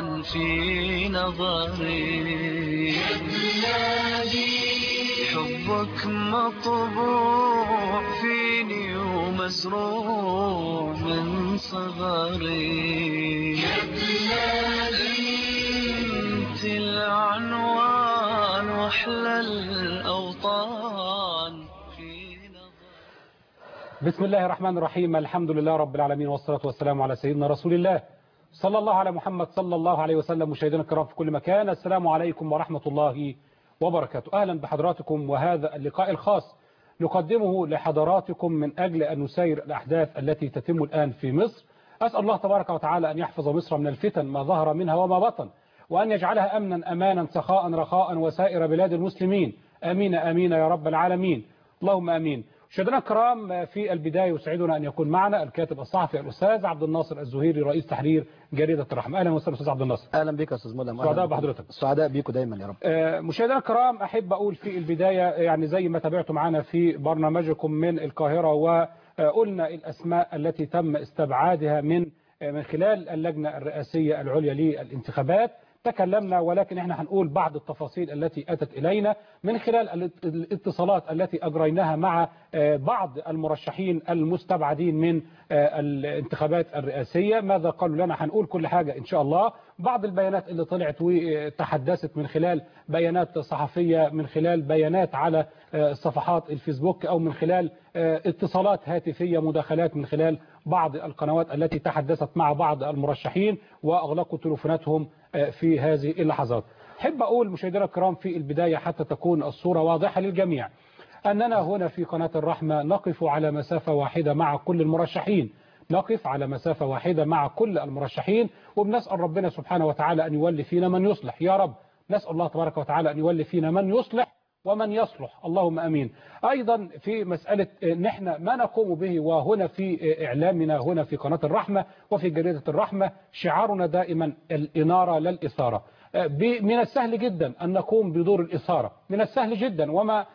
في نظري حبك مطبوع فيني ومزروع من صغري انت العنوان واحلى الاوطان في نظري. بسم الله الرحمن الرحيم. الحمد لله رب العالمين، والصلاة والسلام على سيدنا رسول الله صلى الله على محمد صلى الله عليه وسلم. مشاهدينا الكرام في كل مكان، السلام عليكم ورحمة الله وبركاته. أهلا بحضراتكم، وهذا اللقاء الخاص نقدمه لحضراتكم من أجل أن نسير الأحداث التي تتم الآن في مصر. أسأل الله تبارك وتعالى أن يحفظ مصر من الفتن ما ظهر منها وما بطن، وأن يجعلها أمنا أمانا سخاء رخاء وسائر بلاد المسلمين. آمين آمين يا رب العالمين، اللهم آمين. مشاهدينا الكرام، في البداية يسعدنا أن يكون معنا الكاتب الصحفي الأستاذ عبد الناصر الزهيري، رئيس تحرير جريدة الرحمة. أهلا وسهلا أستاذ عبد الناصر. أهلا بك يا أستاذ ملهم. سعداء بحضرتك. سعداء بيكم دايما يا رب. مشاهدينا الكرام، أحب أقول في البداية يعني زي ما تابعتوا معنا في برنامجكم من القاهرة، وقلنا الأسماء التي تم استبعادها من خلال اللجنة الرئاسية العليا للانتخابات. تكلمنا، ولكن احنا هنقول بعض التفاصيل التي أتت إلينا من خلال الاتصالات التي أجريناها مع بعض المرشحين المستبعدين من الانتخابات الرئاسية. ماذا قالوا لنا؟ هنقول كل حاجة إن شاء الله. بعض البيانات اللي طلعت وتحدثت من خلال بيانات صحفية، من خلال بيانات على صفحات الفيسبوك، أو من خلال اتصالات هاتفية، مداخلات من خلال بعض القنوات التي تحدثت مع بعض المرشحين وأغلقوا تليفوناتهم في هذه اللحظات. أحب أقول مشاهدينا الكرام في البداية حتى تكون الصورة واضحة للجميع، أننا هنا في قناة الرحمة نقف على مسافة واحدة مع كل المرشحين، نقف على مسافة واحدة مع كل المرشحين، وبنسأل ربنا سبحانه وتعالى أن يولي فينا من يصلح يا رب. نسأل الله تبارك وتعالى أن يولي فينا من يصلح ومن يصلح، اللهم أمين. أيضا في مسألة نحن ما نقوم به، وهنا في إعلامنا هنا في قناة الرحمة وفي جريدة الرحمة شعارنا دائما الإنارة لا الإثارة. من السهل جدا أن نقوم بدور الإثارة، من السهل جدا،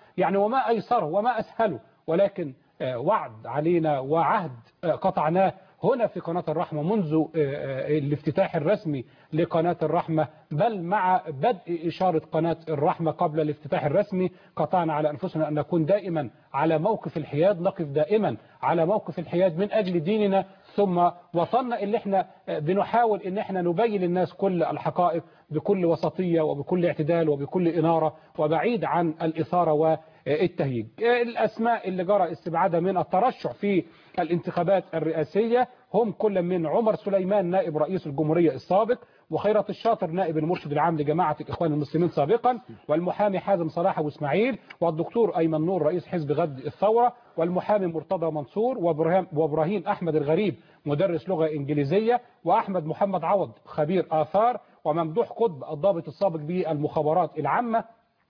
وما أيسره وما أسهله، ولكن وعد علينا وعهد قطعناه هنا في قناة الرحمة منذ الافتتاح الرسمي لقناة الرحمة، بل مع بدء إشارة قناة الرحمة قبل الافتتاح الرسمي. قطعنا على أنفسنا أن نكون دائما على موقف الحياد، نقف دائما على موقف الحياد من أجل ديننا ثم وطننا، اللي احنا بنحاول ان احنا نبين للناس كل الحقائق بكل وسطية وبكل اعتدال وبكل إنارة، وبعيد عن الإثارة والتهييج. الأسماء اللي جرى استبعادها من الترشح في الانتخابات الرئاسية هم كل من عمر سليمان نائب رئيس الجمهورية السابق، وخيرت الشاطر نائب المرشد العام لجماعة الإخوان المسلمين سابقا، والمحامي حازم صلاح أبو إسماعيل، والدكتور أيمن نور رئيس حزب غد الثورة، والمحامي مرتضى منصور، وابراهيم أحمد الغريب مدرس لغة إنجليزية، وأحمد محمد عوض خبير آثار، وممدوح قطب الضابط السابق بالمخابرات العامة،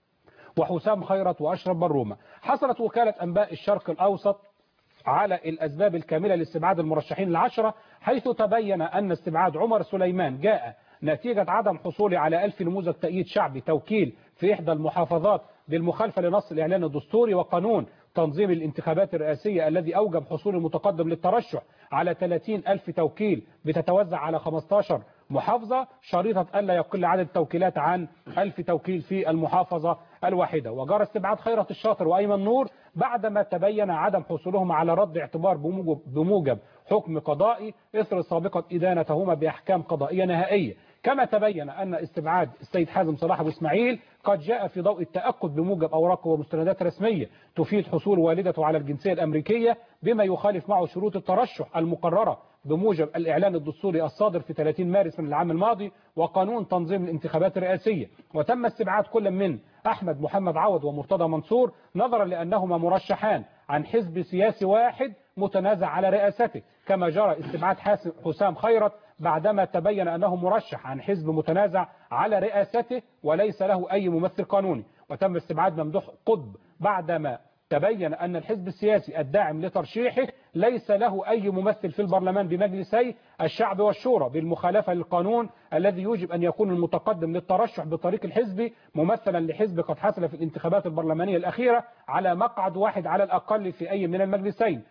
وحسام خيرت وأشرف برومة. حصلت وكالة أنباء الشرق الأوسط على الأسباب الكاملة لاستبعاد المرشحين العشرة، حيث تبين أن استبعاد عمر سليمان جاء نتيجة عدم حصوله على 1000 نموذج تأييد شعبي توكيل في إحدى المحافظات بالمخالفة لنص الإعلان الدستوري وقانون تنظيم الانتخابات الرئاسية الذي أوجب حصول المتقدم للترشح على 30,000 توكيل بتتوزع على 15 محافظة، شريطة ألا يقل عدد التوكيلات عن 1000 توكيل في المحافظة الواحدة. وجرى استبعاد خيرت الشاطر وأيمن نور بعدما تبين عدم حصولهما على رد اعتبار بموجب حكم قضائي إثر سابقة إدانتهما بأحكام قضائية نهائية. كما تبين أن استبعاد السيد حازم صلاح أبو إسماعيل قد جاء في ضوء التأكد بموجب أوراق ومستندات رسمية تفيد حصول والدته على الجنسية الأمريكية، بما يخالف معه شروط الترشح المقررة بموجب الإعلان الدستوري الصادر في 30 مارس من العام الماضي وقانون تنظيم الانتخابات الرئاسية. وتم استبعاد كل من أحمد محمد عوض ومرتضى منصور نظرا لأنهما مرشحان عن حزب سياسي واحد متنازع على رئاسته، كما جرى استبعاد حسام خيرت بعدما تبين أنه مرشح عن حزب متنازع على رئاسته وليس له أي ممثل قانوني. وتم استبعاد ممدوح قطب بعدما تبين أن الحزب السياسي الداعم لترشيحه ليس له أي ممثل في البرلمان بمجلسي الشعب والشورى، بالمخالفة للقانون الذي يوجب أن يكون المتقدم للترشح بطريق الحزب ممثلا لحزب قد حصل في الانتخابات البرلمانية الأخيرة على مقعد واحد على الأقل في أي من المجلسين.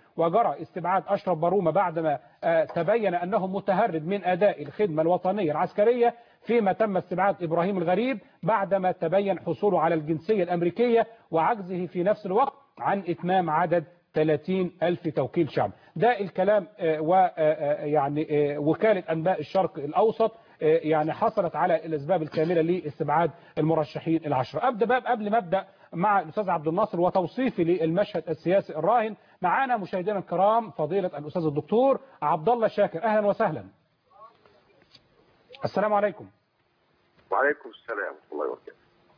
وجرى استبعاد أشرف بارومة بعدما تبين أنه متهرب من أداء الخدمة الوطنية العسكرية، فيما تم استبعاد إبراهيم الغريب بعدما تبين حصوله على الجنسية الأمريكية وعجزه في نفس الوقت عن إتمام عدد 30,000 توكيل شعب. ده الكلام ويعني وكالة أنباء الشرق الأوسط يعني حصلت على الأسباب الكاملة لاستبعاد المرشحين العشرة. قبل ما أبدأ مع الأستاذ عبد الناصر وتوصيفي للمشهد السياسي الراهن، معانا مشاهدينا الكرام فضيلة الأستاذ الدكتور عبد الله شاكر. أهلا وسهلا. السلام عليكم. وعليكم السلام ورحمة الله وبركاته.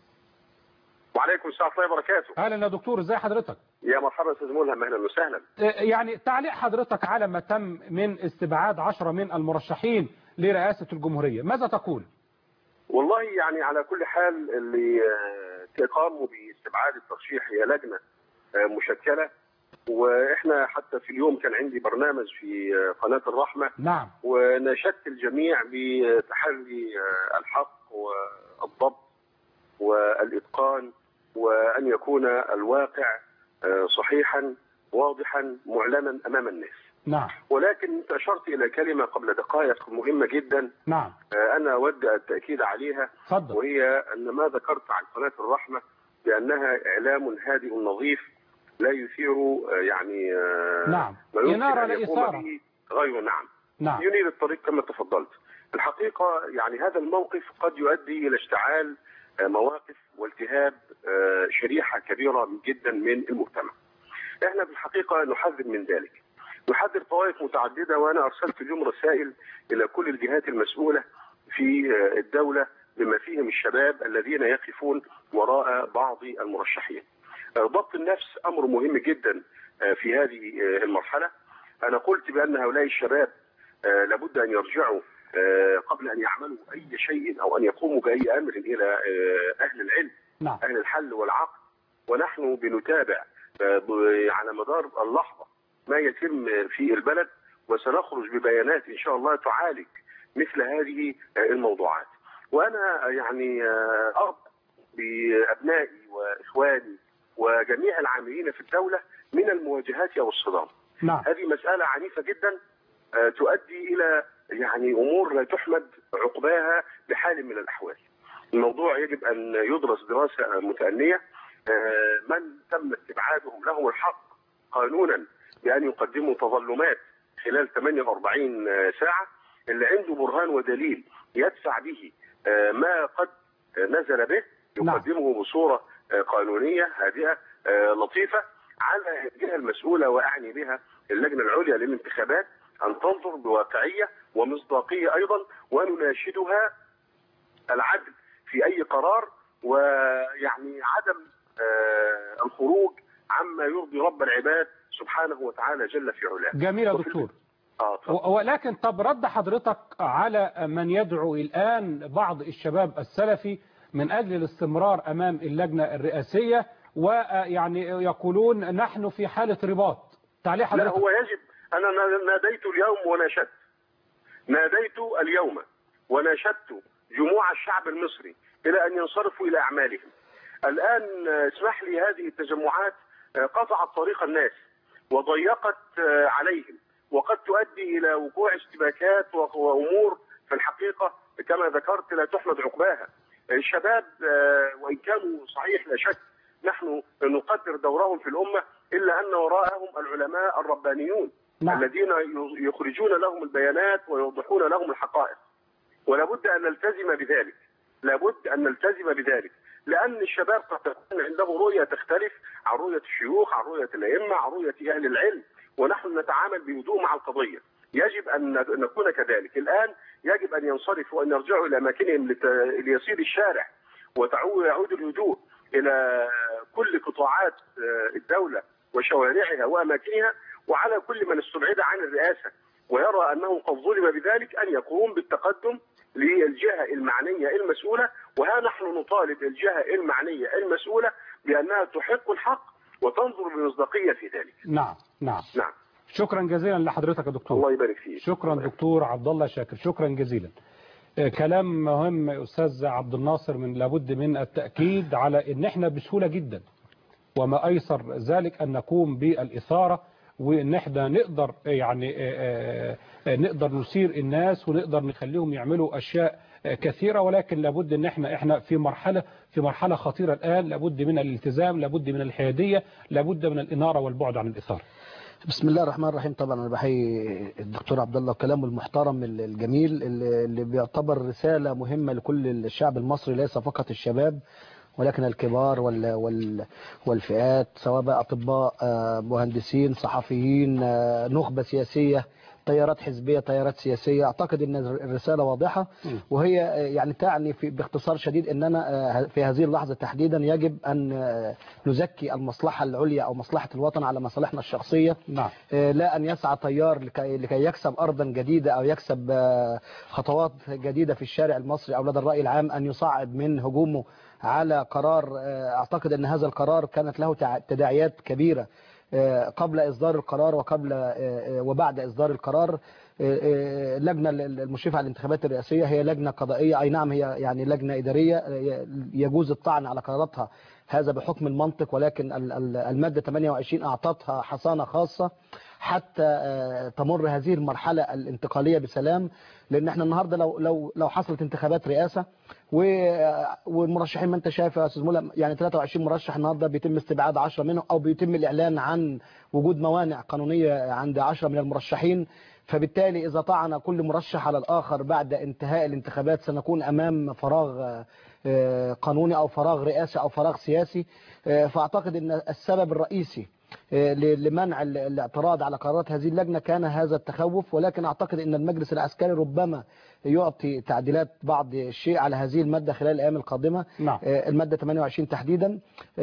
وعليكم السلام ورحمة الله وبركاته. أهلا يا دكتور، ازي حضرتك؟ يا مرحبا استاذ ملهم، اهلا وسهلا. يعني تعليق حضرتك على ما تم من استبعاد 10 من المرشحين لرئاسة الجمهورية، ماذا تقول؟ والله يعني على كل حال اللي قاموا باستبعاد الترشيح هي لجنة مشكلة، واحنا حتى في اليوم كان عندي برنامج في قناة الرحمة. نعم. وناشدت الجميع بتحري الحق والضبط والإتقان، وأن يكون الواقع صحيحا واضحا معلنا أمام الناس. نعم. ولكن أنت أشرت إلى كلمة قبل دقائق مهمة جدا. نعم. أنا أود التأكيد عليها. فضل. وهي أن ما ذكرت عن قناة الرحمة بأنها إعلام هادئ نظيف لا يثير يعني نعم. ما يمكن إنارة أن يقوم لإثارة. به غير. نعم. نعم. ينير الطريق كما تفضلت. الحقيقة يعني هذا الموقف قد يؤدي إلى اشتعال مواقف والتهاب شريحة كبيرة جدا من المجتمع. احنا في الحقيقة نحذر من ذلك، نحذر طوائف متعددة، وانا ارسلت اليوم رسائل الى كل الجهات المسؤولة في الدولة بما فيهم الشباب الذين يقفون وراء بعض المرشحين. ضبط النفس امر مهم جدا في هذه المرحلة. انا قلت بان هؤلاء الشباب لابد ان يرجعوا قبل أن يعملوا أي شيء أو أن يقوموا بأي أمر إلى أهل العلم. نعم. أهل الحل والعقد. ونحن بنتابع على مدار اللحظة ما يتم في البلد، وسنخرج ببيانات إن شاء الله تعالج مثل هذه الموضوعات. وأنا يعني أرجو بأبنائي وإخواني وجميع العاملين في الدولة من المواجهات أو الصدام. نعم. هذه مسألة عنيفة جدا تؤدي إلى يعني أمور لا تحمد عقباها بحال من الأحوال. الموضوع يجب أن يدرس دراسة متأنية. من تم استبعادهم لهم الحق قانونا بأن يقدموا تظلمات خلال 48 ساعة. اللي عنده برهان ودليل يدفع به ما قد نزل به يقدمه بصورة قانونية هادئة لطيفة على الجهة المسؤولة، وأعني بها اللجنة العليا للانتخابات، أن تنظر بواقعية ومصداقية أيضا، ونناشدها العدل في أي قرار، ويعني عدم الخروج عما يرضي رب العباد سبحانه وتعالى جل في علاه. جميل يا دكتور. ولكن طب رد حضرتك على من يدعو الآن بعض الشباب السلفي من أجل الاستمرار أمام اللجنة الرئاسية، ويعني يقولون نحن في حالة رباط. تعليق حضرتك؟ لا، هو يجب. أنا ناديت اليوم وناشدت جموع الشعب المصري إلى أن ينصرفوا إلى أعمالهم. الآن اسمح لي، هذه التجمعات قطعت طريق الناس وضيقت عليهم، وقد تؤدي إلى وقوع اشتباكات وأمور في الحقيقة كما ذكرت لا تحمد عقباها. الشباب وإن كانوا صحيح لا شك نحن نقدر دورهم في الأمة، إلا أن وراءهم العلماء الربانيون. نعم. الذين يخرجون لهم البيانات ويوضحون لهم الحقائق، ولابد أن نلتزم بذلك، لأن الشباب قد تكون عنده رؤية تختلف عن رؤية الشيوخ، عن رؤية الأئمة، عن رؤية أهل العلم، ونحن نتعامل بهدوء مع القضية. يجب أن نكون كذلك. الآن يجب أن ينصرفوا وأن يرجعوا إلى أماكنهم ليصير الشارع ويعود الهدوء إلى كل قطاعات الدولة وشوارعها وأماكنها، وعلى كل من استبعد عن الرئاسة ويرى أنه قد ظلم بذلك أن يقوم بالتقدم للجهة المعنية المسؤولة. وها نحن نطالب الجهة المعنية المسؤولة بأنها تحق الحق وتنظر بمصداقية في ذلك. نعم. شكرا جزيلا لحضرتك يا دكتور. الله يبارك فيك. شكرا دكتور عبد الله شاكر، شكرا جزيلا. كلام مهم أستاذ عبد الناصر، من لابد من التأكيد على أن احنا بسهولة جدا وما أيسر ذلك أن نقوم بالإثارة وان احنا نقدر يعني نقدر نثير الناس ونقدر نخليهم يعملوا اشياء كثيرة، ولكن لابد ان احنا في مرحلة خطيرة الان، لابد من الالتزام، لابد من الحيادية، لابد من الإنارة والبعد عن الإثارة. بسم الله الرحمن الرحيم. طبعا انا بحيي الدكتور عبد الله وكلامه المحترم الجميل اللي بيعتبر رسالة مهمة لكل الشعب المصري، ليس فقط الشباب ولكن الكبار والفئات، سواء بقى اطباء، مهندسين، صحفيين، نخبة سياسية، تيارات حزبية، تيارات سياسية. اعتقد ان الرسالة واضحة، وهي يعني تعني باختصار شديد اننا في هذه اللحظة تحديدا يجب ان نزكي المصلحة العليا او مصلحة الوطن على مصالحنا الشخصية. نعم. لا ان يسعى تيار لكي يكسب ارضا جديدة او يكسب خطوات جديدة في الشارع المصري او لدى الرأي العام، ان يصعد من هجومه على قرار. اعتقد ان هذا القرار كانت له تداعيات كبيرة قبل إصدار القرار وبعد إصدار القرار. لجنة المشرفة على الانتخابات الرئاسية هي لجنة قضائية، أي نعم هي يعني لجنة إدارية يجوز الطعن على قراراتها، هذا بحكم المنطق، ولكن المادة 28 أعطتها حصانة خاصة حتى تمر هذه المرحلة الانتقالية بسلام. لأن احنا النهاردة لو حصلت انتخابات رئاسة والمرشحين، ما انت شايف يا استاذ مولى، يعني 23 مرشح النهارده بيتم استبعاد 10 منهم، او بيتم الاعلان عن وجود موانع قانونيه عند 10 من المرشحين. فبالتالي اذا طعن كل مرشح على الاخر بعد انتهاء الانتخابات سنكون امام فراغ قانوني او فراغ رئاسي او فراغ سياسي. فاعتقد ان السبب الرئيسي لمنع الاعتراض على قرارات هذه اللجنة كان هذا التخوف، ولكن أعتقد أن المجلس العسكري ربما يعطي تعديلات بعض الشيء على هذه المادة خلال الأيام القادمة. نعم. المادة 28 تحديدا.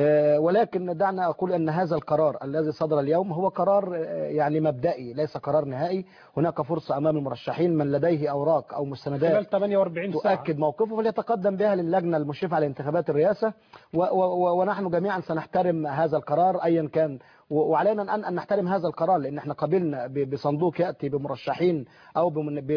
ولكن دعنا أقول أن هذا القرار الذي صدر اليوم هو قرار يعني مبدئي، ليس قرار نهائي. هناك فرصة أمام المرشحين من لديه أوراق أو مستندات خلال 48 ساعة تؤكد موقفه فليتقدم بها للجنة المشرفة على انتخابات الرئاسة، ونحن جميعا سنحترم هذا القرار أيا كان. وعلينا أن نحترم هذا القرار، لأن احنا قبلنا بصندوق يأتي بمرشحين أو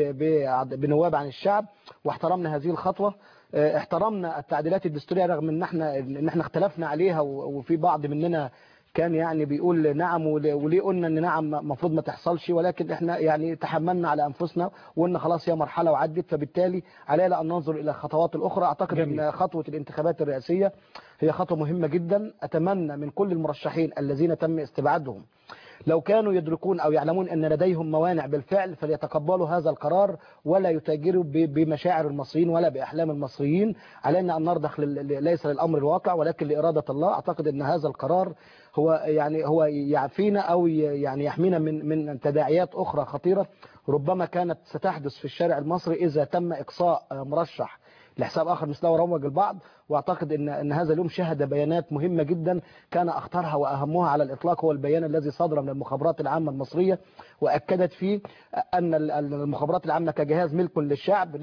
بنواب عن الشعب، واحترمنا هذه الخطوة. احترمنا التعديلات الدستورية رغم ان احنا اختلفنا عليها، وفي بعض مننا كان يعني بيقول نعم، وليه قلنا ان نعم مفروض ما تحصلش، ولكن احنا يعني تحملنا على انفسنا وقلنا خلاص هي مرحلة وعدت، فبالتالي علينا ان ننظر الى الخطوات الاخرى. اعتقد جميل. ان خطوة الانتخابات الرئاسية هي خطوة مهمة جدا. اتمنى من كل المرشحين الذين تم استبعادهم لو كانوا يدركون أو يعلمون أن لديهم موانع بالفعل فليتقبلوا هذا القرار ولا يتاجروا بمشاعر المصريين ولا بأحلام المصريين. علينا أن نرضخ ليس للأمر الواقع ولكن لإرادة الله. أعتقد أن هذا القرار هو يعفينا أو يعني يحمينا من تداعيات أخرى خطيرة ربما كانت ستحدث في الشارع المصري إذا تم إقصاء مرشح لحساب آخر مثله وروج البعض. واعتقد ان هذا اليوم شهد بيانات مهمة جدا كان اخطرها واهمها على الاطلاق هو البيان الذي صدر من المخابرات العامة المصرية، واكدت فيه ان المخابرات العامة كجهاز ملك للشعب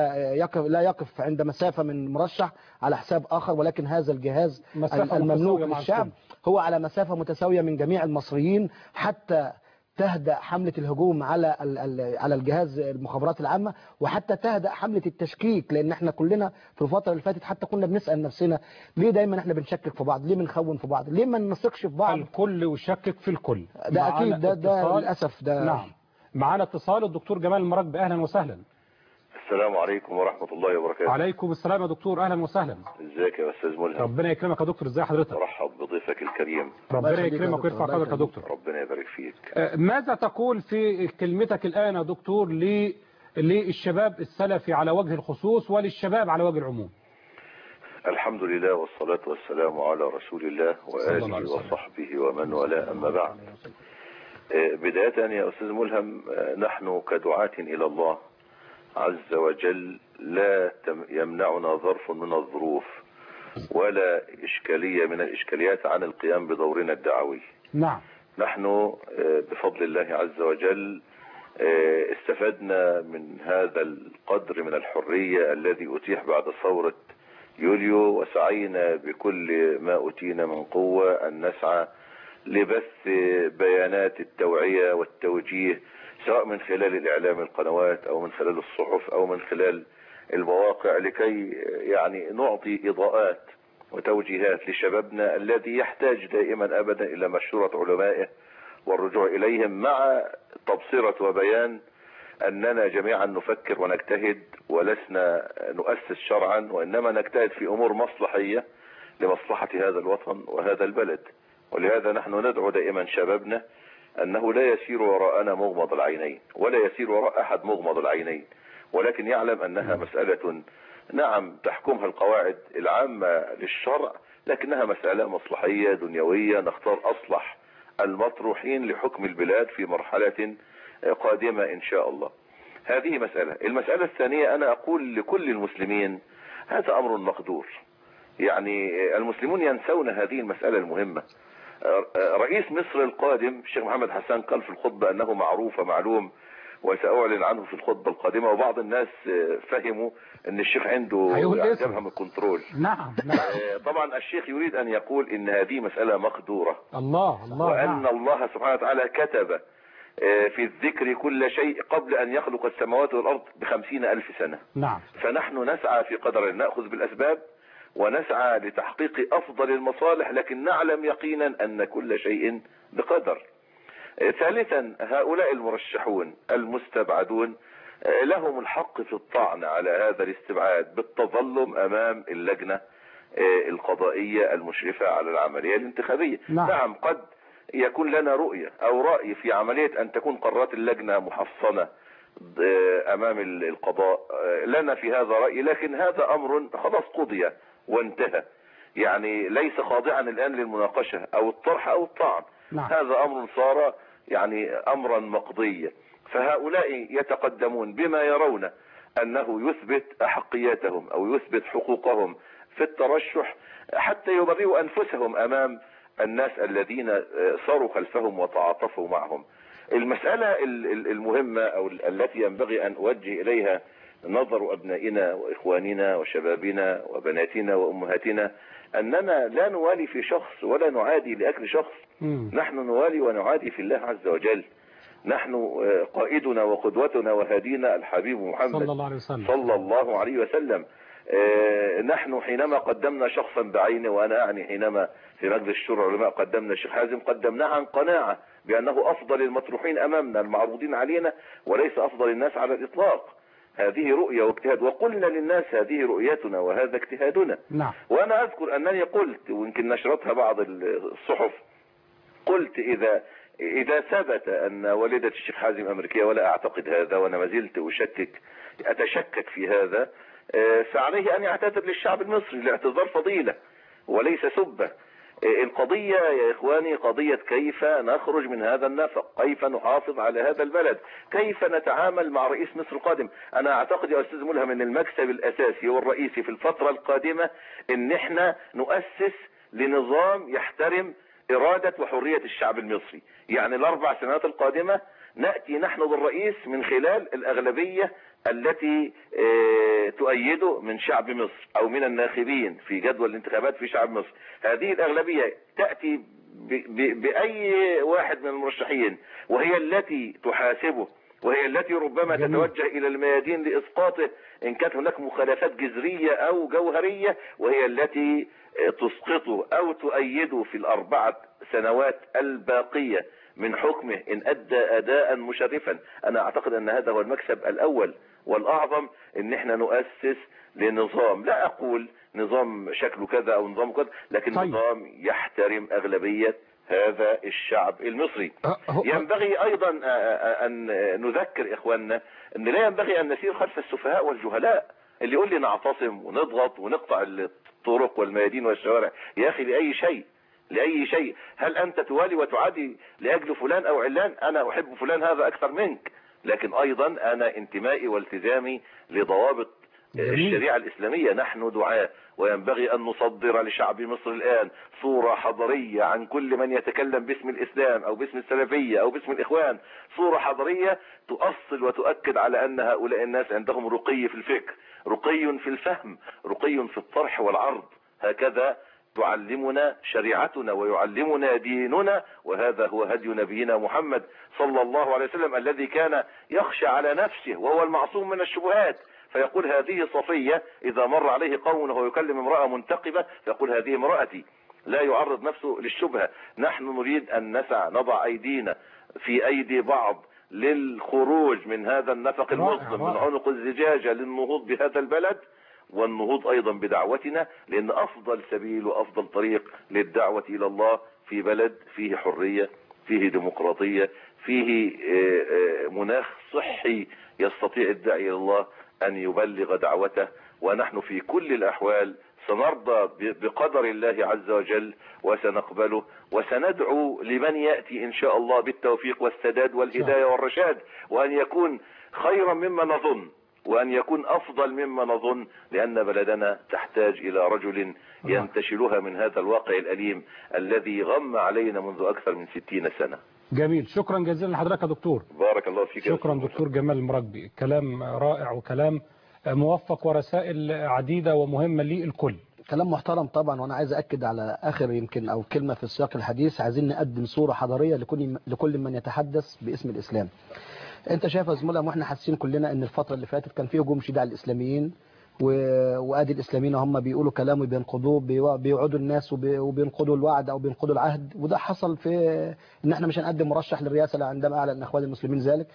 لا يقف عند مسافة من مرشح على حساب اخر، ولكن هذا الجهاز المملوك للشعب هو على مسافة متساوية من جميع المصريين، حتى تهدأ حملة الهجوم على الجهاز المخابرات العامة، وحتى تهدأ حملة التشكيك. لأن احنا كلنا في الفترة اللي فاتت حتى كنا بنسأل نفسنا ليه دايما احنا بنشكك في بعض، ليه بنخون في بعض، ليه ما نثقش في بعض. الكل يشكك في الكل، ده أكيد، ده للأسف ده. نعم. معانا اتصال الدكتور جمال المراكبي، أهلا وسهلا. السلام عليكم ورحمة الله وبركاته. عليكم السلام يا دكتور، أهلا وسهلا. ازيك يا أستاذ ملهم؟ ربنا يكرمك يا دكتور، ازي حضرتك؟ مرحب بضيفك الكريم. ربنا يكرمك ويرفع قدرك يا دكتور. ربنا يبارك فيك. ماذا تقول في كلمتك الآن يا دكتور للشباب السلفي على وجه الخصوص وللشباب على وجه العموم؟ الحمد لله والصلاة والسلام على رسول الله وآله وصحبه ومن والاه، أما بعد. بداية يا أستاذ ملهم، نحن كدعاة إلى الله عز وجل لا يمنعنا ظرف من الظروف ولا إشكالية من الإشكاليات عن القيام بدورنا الدعوي. نعم. نحن بفضل الله عز وجل استفدنا من هذا القدر من الحرية الذي أتيح بعد ثورة يوليو، وسعينا بكل ما أوتينا من قوة أن نسعى لبث بيانات التوعية والتوجيه، سواء من خلال الإعلام، القنوات، أو من خلال الصحف، أو من خلال المواقع، لكي يعني نعطي إضاءات وتوجيهات لشبابنا الذي يحتاج دائما أبدا إلى مشورة علمائه والرجوع إليهم مع تبصرة وبيان أننا جميعا نفكر ونجتهد ولسنا نؤسس شرعا، وإنما نجتهد في أمور مصلحية لمصلحة هذا الوطن وهذا البلد. ولهذا نحن ندعو دائما شبابنا أنه لا يسير وراءنا مغمض العينين، ولا يسير وراء أحد مغمض العينين، ولكن يعلم أنها مسألة نعم تحكمها القواعد العامة للشرع، لكنها مسألة مصلحية دنيوية نختار أصلح المطروحين لحكم البلاد في مرحلة قادمة إن شاء الله. هذه مسألة. المسألة الثانية، أنا أقول لكل المسلمين هذا أمر مقدور. يعني المسلمون ينسون هذه المسألة المهمة. رئيس مصر القادم الشيخ محمد حسان قال في الخطبة أنه معروف ومعلوم، وسأعلن عنه في الخطبة القادمة، وبعض الناس فهموا أن الشيخ عنده يفهم الكنترول. نعم. طبعا الشيخ يريد أن يقول أن هذه مسألة مقدورة، الله وأن الله سبحانه وتعالى كتب في الذكر كل شيء قبل أن يخلق السماوات والأرض ب50,000 سنة. نعم. فنحن نسعى في قدر أن نأخذ بالأسباب ونسعى لتحقيق أفضل المصالح، لكن نعلم يقينا أن كل شيء بقدر. ثالثا، هؤلاء المرشحون المستبعدون لهم الحق في الطعن على هذا الاستبعاد بالتظلم أمام اللجنة القضائية المشرفة على العملية الانتخابية. نعم قد يكون لنا رؤية أو رأي في عملية أن تكون قرارات اللجنة محصنة أمام القضاء، لنا في هذا رأي، لكن هذا أمر خلاص قضي وانتهى، يعني ليس خاضعا الآن للمناقشة أو الطرح أو الطعن. هذا أمر صار يعني أمرا مقضيا. فهؤلاء يتقدمون بما يرون أنه يثبت أحقياتهم أو يثبت حقوقهم في الترشح حتى يبرئوا أنفسهم أمام الناس الذين صاروا خلفهم وتعاطفوا معهم. المسألة المهمة أو التي ينبغي أن أوجه إليها نظر أبنائنا وإخواننا وشبابنا وبناتنا وأمهاتنا أننا لا نوالي في شخص ولا نعادي لأجل شخص. نحن نوالي ونعادي في الله عز وجل. نحن قائدنا وقدوتنا وهدينا الحبيب محمد صلى الله عليه وسلم. نحن حينما قدمنا شخصا بعينه، وأنا أعني حينما في مجلس الشورى العلماء قدمنا الشيخ حازم، قدمناه عن قناعة بأنه أفضل المطروحين أمامنا المعروضين علينا وليس أفضل الناس على الإطلاق. هذه رؤية واجتهاد، وقلنا للناس هذه رؤيتنا وهذا اجتهادنا. وأنا أذكر أنني قلت، ويمكن نشرتها بعض الصحف، قلت إذا ثبت أن والدة الشيخ حازم أمريكية، ولا أعتقد هذا وأنا ما زلت أتشكك في هذا، فعليه أن يعتذر للشعب المصري. الاعتذار فضيلة وليس سبة. القضية يا إخواني قضية كيف نخرج من هذا النفق، كيف نحافظ على هذا البلد، كيف نتعامل مع رئيس مصر القادم. أنا أعتقد يا أستاذ ملهم أن المكسب الأساسي والرئيسي في الفترة القادمة أن احنا نؤسس لنظام يحترم إرادة وحرية الشعب المصري. يعني ال4 سنوات القادمة نأتي نحن بالرئيس من خلال الأغلبية التي تؤيده من شعب مصر أو من الناخبين في جدول الانتخابات في شعب مصر. هذه الأغلبية تأتي بأي واحد من المرشحين، وهي التي تحاسبه، وهي التي ربما تتوجه إلى الميادين لإسقاطه إن كانت هناك مخالفات جذرية أو جوهرية، وهي التي تسقطه أو تؤيده في ال4 سنوات الباقية من حكمه إن أدى أداء مشرفا. أنا أعتقد أن هذا هو المكسب الأول والأعظم، إن احنا نؤسس لنظام، لا أقول نظام شكله كذا أو نظام كذا، لكن نظام يحترم أغلبية هذا الشعب المصري. ينبغي أيضا أن نذكر إخواننا أن لا ينبغي أن نسير خلف السفهاء والجهلاء اللي يقول لي نعتصم ونضغط ونقطع الطرق والميادين والشوارع. يا أخي لأي شيء؟ هل أنت توالي وتعادي لأجل فلان أو علان؟ أنا أحب فلان هذا أكثر منك، لكن أيضا أنا انتمائي والتزامي لضوابط الشريعة الإسلامية. نحن دعاة، وينبغي أن نصدر لشعب مصر الآن صورة حضارية عن كل من يتكلم باسم الإسلام أو باسم السلفية أو باسم الإخوان، صورة حضارية تؤصل وتؤكد على أن هؤلاء الناس عندهم رقي في الفكر، رقي في الفهم، رقي في الطرح والعرض. هكذا تعلمنا شريعتنا ويعلمنا ديننا، وهذا هو هدي نبينا محمد صلى الله عليه وسلم الذي كان يخشى على نفسه وهو المعصوم من الشبهات، فيقول هذه صفية إذا مر عليه قوم وهو يكلم امرأة منتقبة فيقول هذه امرأتي. لا يعرض نفسه للشبهة. نحن نريد أن نضع أيدينا في أيدي بعض للخروج من هذا النفق المظلم من عنق الزجاجة للنهوض بهذا البلد، والنهوض أيضا بدعوتنا، لأن أفضل سبيل وأفضل طريق للدعوة إلى الله في بلد فيه حرية، فيه ديمقراطية، فيه مناخ صحي يستطيع الداعي إلى الله أن يبلغ دعوته. ونحن في كل الأحوال سنرضى بقدر الله عز وجل وسنقبله، وسندعو لمن يأتي إن شاء الله بالتوفيق والسداد والهداية والرشاد، وأن يكون خيرا مما نظن، وأن يكون أفضل مما نظن، لأن بلدنا تحتاج إلى رجل ينتشلها من هذا الواقع الأليم الذي غم علينا منذ أكثر من 60 سنة. جميل، شكرا جزيلا لحضرتك يا دكتور. بارك الله فيك. شكرا دكتور جمال المراكبي، كلام رائع وكلام موفق ورسائل عديدة ومهمة للكل. كلام محترم طبعا. وانا عايز اكد على اخر يمكن او كلمة في سياق الحديث، عايزين نقدم صورة حضارية لكل من يتحدث باسم الاسلام. انت شايف يا زملاء، واحنا حاسين كلنا ان الفترة اللي فاتت كان في هجوم شديد على الاسلاميين، وادي الاسلاميين هم بيقولوا كلام وبينقضوه، بيوعدوا الناس وبينقضوا الوعد او بينقضوا العهد. وده حصل في ان احنا مش هنقدم مرشح للرئاسة عندما اعلن اخوان المسلمين ذلك،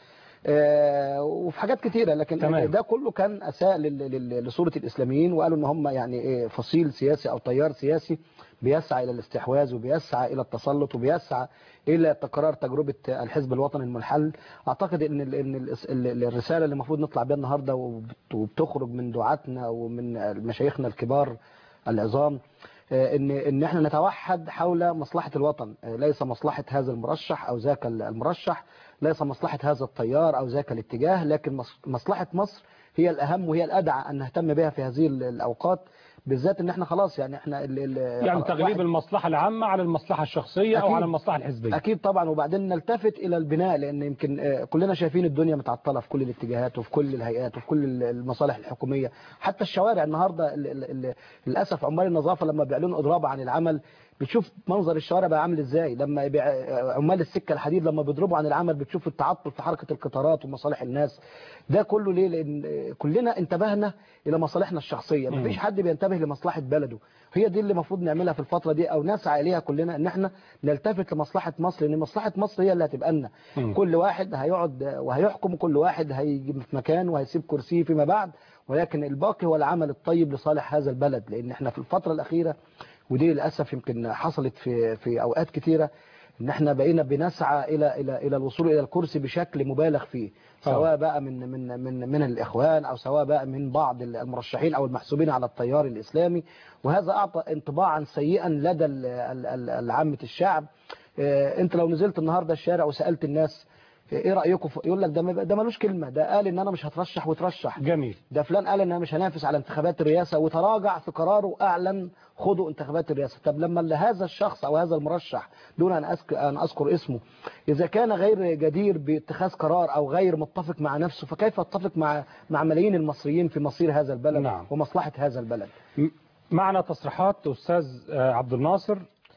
وفي حاجات كتيرة. لكن تمام. ده كله كان اساء لصورة الاسلاميين، وقالوا ان هم يعني فصيل سياسي او تيار سياسي بيسعى الى الاستحواذ وبيسعى الى التسلط وبيسعى الى تكرار تجربة الحزب الوطني المنحل. اعتقد ان الرسالة اللي المفروض نطلع بيها النهاردة وبتخرج من دعاتنا ومن مشايخنا الكبار العظام، ان احنا نتوحد حول مصلحة الوطن، ليس مصلحة هذا المرشح او ذاك المرشح، ليس مصلحة هذا التيار او ذاك الاتجاه، لكن مصلحة مصر هي الاهم وهي الادعى ان نهتم بها في هذه الاوقات، بالذات ان احنا خلاص يعني احنا يعني تغليب المصلحة العامة على المصلحة الشخصية او على المصلحة الحزبية. اكيد طبعا. وبعدين نلتفت الى البناء، لان يمكن كلنا شايفين الدنيا متعطلة في كل الاتجاهات وفي كل الهيئات وفي كل المصالح الحكومية. حتى الشوارع النهاردة للاسف عمال النظافة لما بيعلنوا اضراب عن العمل بتشوف منظر الشوارع بقى عامل ازاي، لما عمال السكة الحديد لما بيضربوا عن العمل بتشوف التعطل في حركة القطارات ومصالح الناس. ده كله ليه؟ لان كلنا انتبهنا الى مصالحنا الشخصية، مفيش حد بينتبه لمصلحة بلده. هي دي اللي المفروض نعملها في الفترة دي او نسعى اليها كلنا، ان احنا نلتفت لمصلحة مصر، لان مصلحة مصر هي اللي هتبقى لنا. كل واحد هيقعد وهيحكم، كل واحد هيجي في مكان وهيسيب كرسيه فيما بعد، ولكن الباقي هو العمل الطيب لصالح هذا البلد. لان احنا في الفترة الأخيرة، ودي للأسف يمكن حصلت في أوقات كتيرة، ان احنا بقينا بنسعى الى الوصول الى الكرسي بشكل مبالغ فيه، سواء بقى من الاخوان او سواء بقى من بعض المرشحين او المحسوبين على التيار الاسلامي، وهذا اعطى انطباعا سيئا لدى عامة الشعب. انت لو نزلت النهارده الشارع وسالت الناس ايه رايكم، يقول لك ده ملوش كلمه، ده قال ان انا مش هترشح وترشح. جميل. ده فلان قال ان انا مش هنافس على انتخابات الرئاسه وتراجع في قراره، اعلن خدوا انتخابات الرئاسه. طب لما هذا الشخص او هذا المرشح دون ان اذكر اسمه اذا كان غير جدير باتخاذ قرار او غير متفق مع نفسه، فكيف يتفق مع ملايين المصريين في مصير هذا البلد؟ نعم. ومصلحه هذا البلد. معنا تصريحات استاذ عبد الناصر.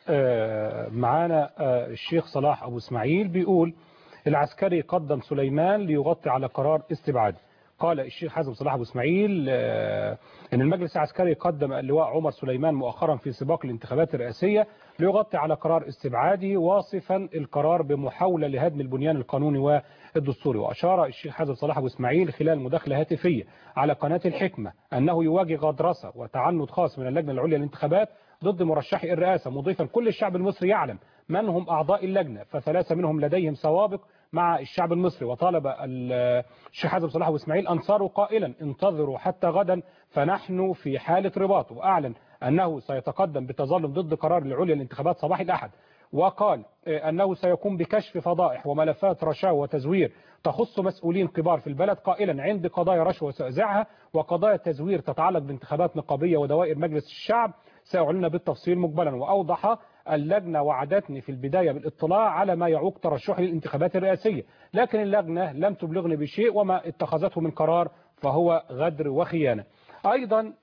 معانا الشيخ صلاح ابو اسماعيل بيقول العسكري قدم سليمان ليغطي على قرار استبعاده. قال الشيخ حازم صلاح ابو اسماعيل ان المجلس العسكري قدم اللواء عمر سليمان مؤخرا في سباق الانتخابات الرئاسيه ليغطي على قرار استبعاده، واصفا القرار بمحاوله لهدم البنيان القانوني والدستوري. واشار الشيخ حازم صلاح ابو اسماعيل خلال مداخله هاتفيه على قناه الحكمه انه يواجه غطرسه وتعنت خاص من اللجنه العليا للانتخابات ضد مرشحي الرئاسه، مضيفا كل الشعب المصري يعلم من هم اعضاء اللجنه، فثلاثه منهم لديهم سوابق مع الشعب المصري. وطالب الشيخ حازم صلاح ابو اسماعيل انصاره قائلا انتظروا حتى غدا فنحن في حالة رباط. واعلن انه سيتقدم بتظلم ضد قرار العليا للانتخابات صباح الاحد، وقال انه سيقوم بكشف فضائح وملفات رشاوى وتزوير تخص مسؤولين كبار في البلد، قائلا عندي قضايا رشوى سأزعها وقضايا تزوير تتعلق بانتخابات نقابية ودوائر مجلس الشعب سأعلن بالتفصيل مقبلا. وأوضح اللجنة وعدتني في البداية بالاطلاع على ما يعوق ترشحي للانتخابات الرئاسية، لكن اللجنة لم تبلغني بشيء وما اتخذته من قرار فهو غدر وخيانة. أيضا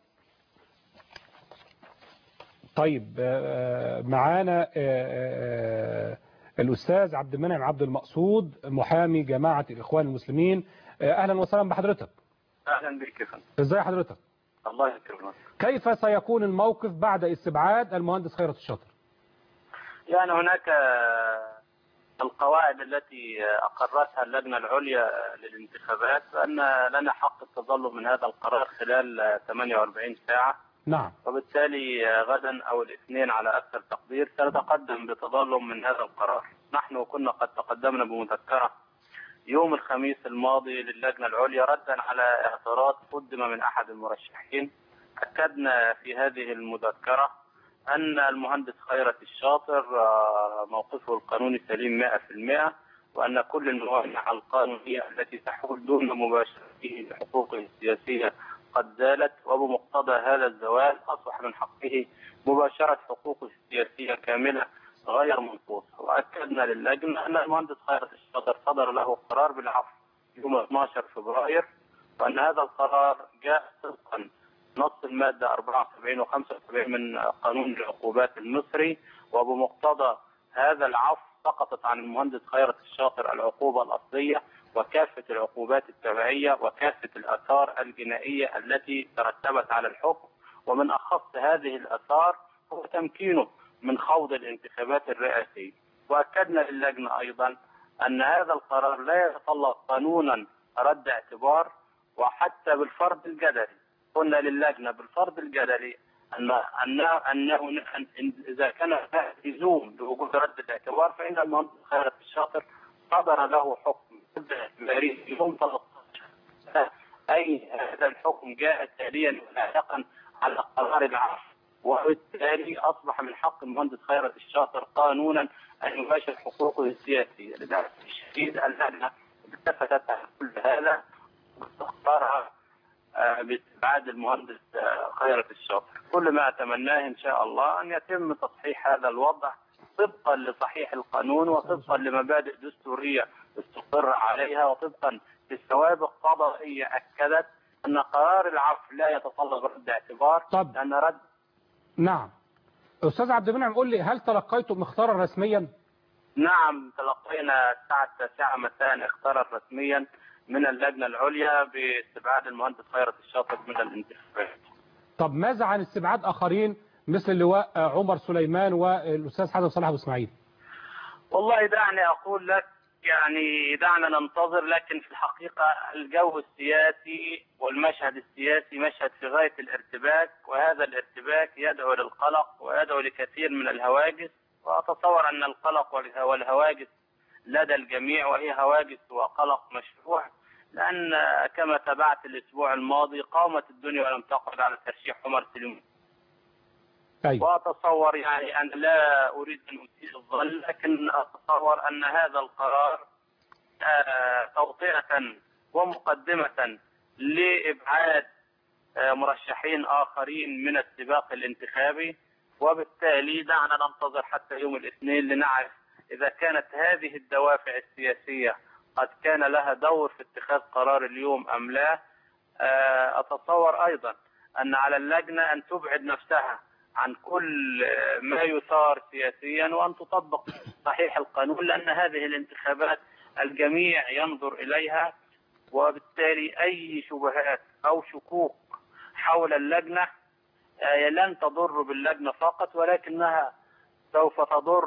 طيب معانا الأستاذ عبد المنعم عبد المقصود محامي جماعة الإخوان المسلمين. أهلا وسهلا بحضرتك. أهلا بك يا فندم. ازي حضرتك؟ الله يكرمك. كيف سيكون الموقف بعد استبعاد المهندس خيرت الشاطر؟ يعني هناك القواعد التي أقرتها اللجنة العليا للانتخابات أن لنا حق التظلم من هذا القرار خلال 48 ساعة. نعم. وبالتالي غدا أو الاثنين على أكثر تقدير سنتقدم بتظلم من هذا القرار. نحن كنا قد تقدمنا بمذكرة يوم الخميس الماضي للجنة العليا ردا على اعتراض قدم من أحد المرشحين. أكدنا في هذه المذكرة أن المهندس خيرت الشاطر موقفه القانوني سليم 100%، وأن كل الموانع القانونية التي تحول دون مباشرته لحقوقه السياسية قد زالت، وبمقتضى هذا الزوال أصبح من حقه مباشرة حقوقه السياسية كاملة غير منقوصة. وأكدنا للجنة أن المهندس خيرت الشاطر صدر له قرار بالعفو يوم 12 فبراير، وأن هذا القرار جاء طبقا نص المادة 74 و 75 من قانون العقوبات المصري، وبمقتضى هذا العفو سقطت عن المهندس خيرت الشاطر العقوبة الأصلية وكافة العقوبات التبعية وكافة الآثار الجنائية التي ترتبت على الحكم، ومن أخص هذه الآثار هو تمكينه من خوض الانتخابات الرئاسية. وأكدنا للجنة أيضا أن هذا القرار لا يتطلب قانونا رد اعتبار، وحتى بالفرض الجدلي قلنا للجنة بالفرض الجدلي أنه إذا كان لزوم لوجود رد الاعتبار فإن المهندس خيرت الشاطر صدر له حكم رد اعتباري يوم 13، أي هذا الحكم جاء تاليا ولاحقا على قرار العفو، وبالتالي أصبح من حق المهندس خيرت الشاطر قانونا أن يباشر حقوقه السياسية. للأسف الشديد اللجنة التفتت على كل هذا واختارها باستبعاد المهندس خيرت الشاطر. كل ما أتمناه إن شاء الله أن يتم تصحيح هذا الوضع طبقا لصحيح القانون وطبقا لمبادئ دستورية استقر عليها وطبقا لسوابق قضائية أكدت أن قرار العفو لا يتطلب رد اعتبار. طب لأن رد نعم. أستاذ عبد المنعم قل لي، هل تلقيتم اختارا رسميا؟ نعم، تلقينا الساعة 9 مساء اختارا رسميا من اللجنة العليا باستبعاد المهندس خيرت الشاطر من الانتخابات. طب ماذا عن استبعاد آخرين مثل اللواء عمر سليمان والأستاذ حسن صلاح أبو إسماعيل؟ والله دعني أقول لك، يعني دعنا ننتظر، لكن في الحقيقة الجو السياسي والمشهد السياسي مشهد في غاية الارتباك، وهذا الارتباك يدعو للقلق ويدعو لكثير من الهواجس، وأتصور أن القلق والهواجس لدى الجميع، وهي هواجس وقلق مشروع، لأن كما تابعت الأسبوع الماضي قامت الدنيا ولم تقعد على ترشيح عمر سليمان. أيوة. وأتصور يعني أنا لا أريد أن أسيء الظن، لكن أتصور أن هذا القرار توطئة ومقدمة لإبعاد مرشحين آخرين من السباق الانتخابي، وبالتالي دعنا ننتظر حتى يوم الاثنين لنعرف إذا كانت هذه الدوافع السياسية قد كان لها دور في اتخاذ قرار اليوم أم لا. أتصور أيضا أن على اللجنة أن تبعد نفسها عن كل ما يثار سياسيا وأن تطبق صحيح القانون، لأن هذه الانتخابات الجميع ينظر إليها، وبالتالي أي شبهات أو شكوك حول اللجنة لن تضر باللجنة فقط، ولكنها سوف تضر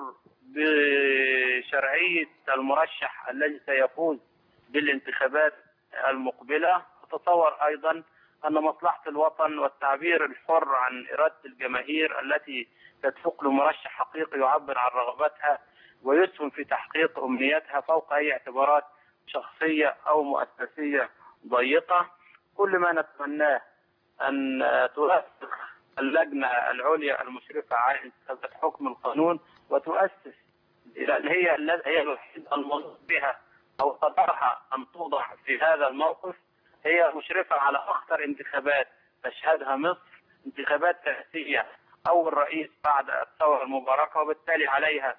بشرعية المرشح الذي سيفوز بالانتخابات المقبلة. أتصور أيضا أن مصلحة الوطن والتعبير الحر عن إرادة الجماهير التي تدفق لمرشح حقيقي يعبر عن رغباتها ويسهم في تحقيق أمنياتها فوق أي اعتبارات شخصية أو مؤسسية ضيقة. كل ما نتمناه أن ترسخ اللجنة العليا المشرفة على انتخابات حكم القانون وتؤسس، لأن هي الوحيدة المنوط بها أو قدرها أن توضع في هذا الموقف، هي مشرفة على أخطر انتخابات تشهدها مصر، انتخابات رئاسية أول رئيس بعد الثورة المباركة، وبالتالي عليها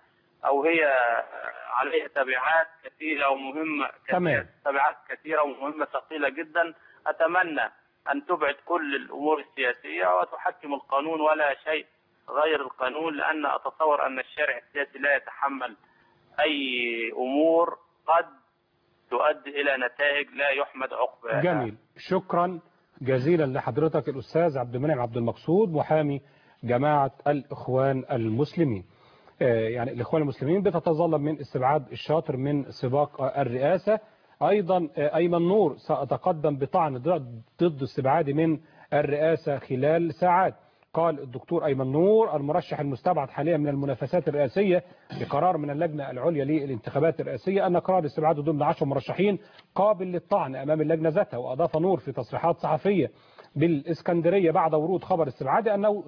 تبعات كثيرة ومهمة، تبعات كثيرة ومهمة ثقيلة جدا. أتمنى أن تبعد كل الأمور السياسية وتحكم القانون ولا شيء غير القانون، لأن أتصور أن الشارع السياسي لا يتحمل أي أمور قد تؤدي إلى نتائج لا يحمد عقباها. جميل، شكرا جزيلا لحضرتك الأستاذ عبد المنعم عبد المقصود محامي جماعة الإخوان المسلمين. يعني الإخوان المسلمين بتتظلم من استبعاد الشاطر من سباق الرئاسة. أيضا أيمن نور سأتقدم بطعن ضد استبعادي من الرئاسة خلال ساعات. قال الدكتور أيمن نور المرشح المستبعد حاليا من المنافسات الرئاسية بقرار من اللجنة العليا للانتخابات الرئاسية أن قرار استبعاده ضمن 10 مرشحين قابل للطعن أمام اللجنة ذاتها. وأضاف نور في تصريحات صحفية بالإسكندرية بعد ورود خبر استبعاده أنه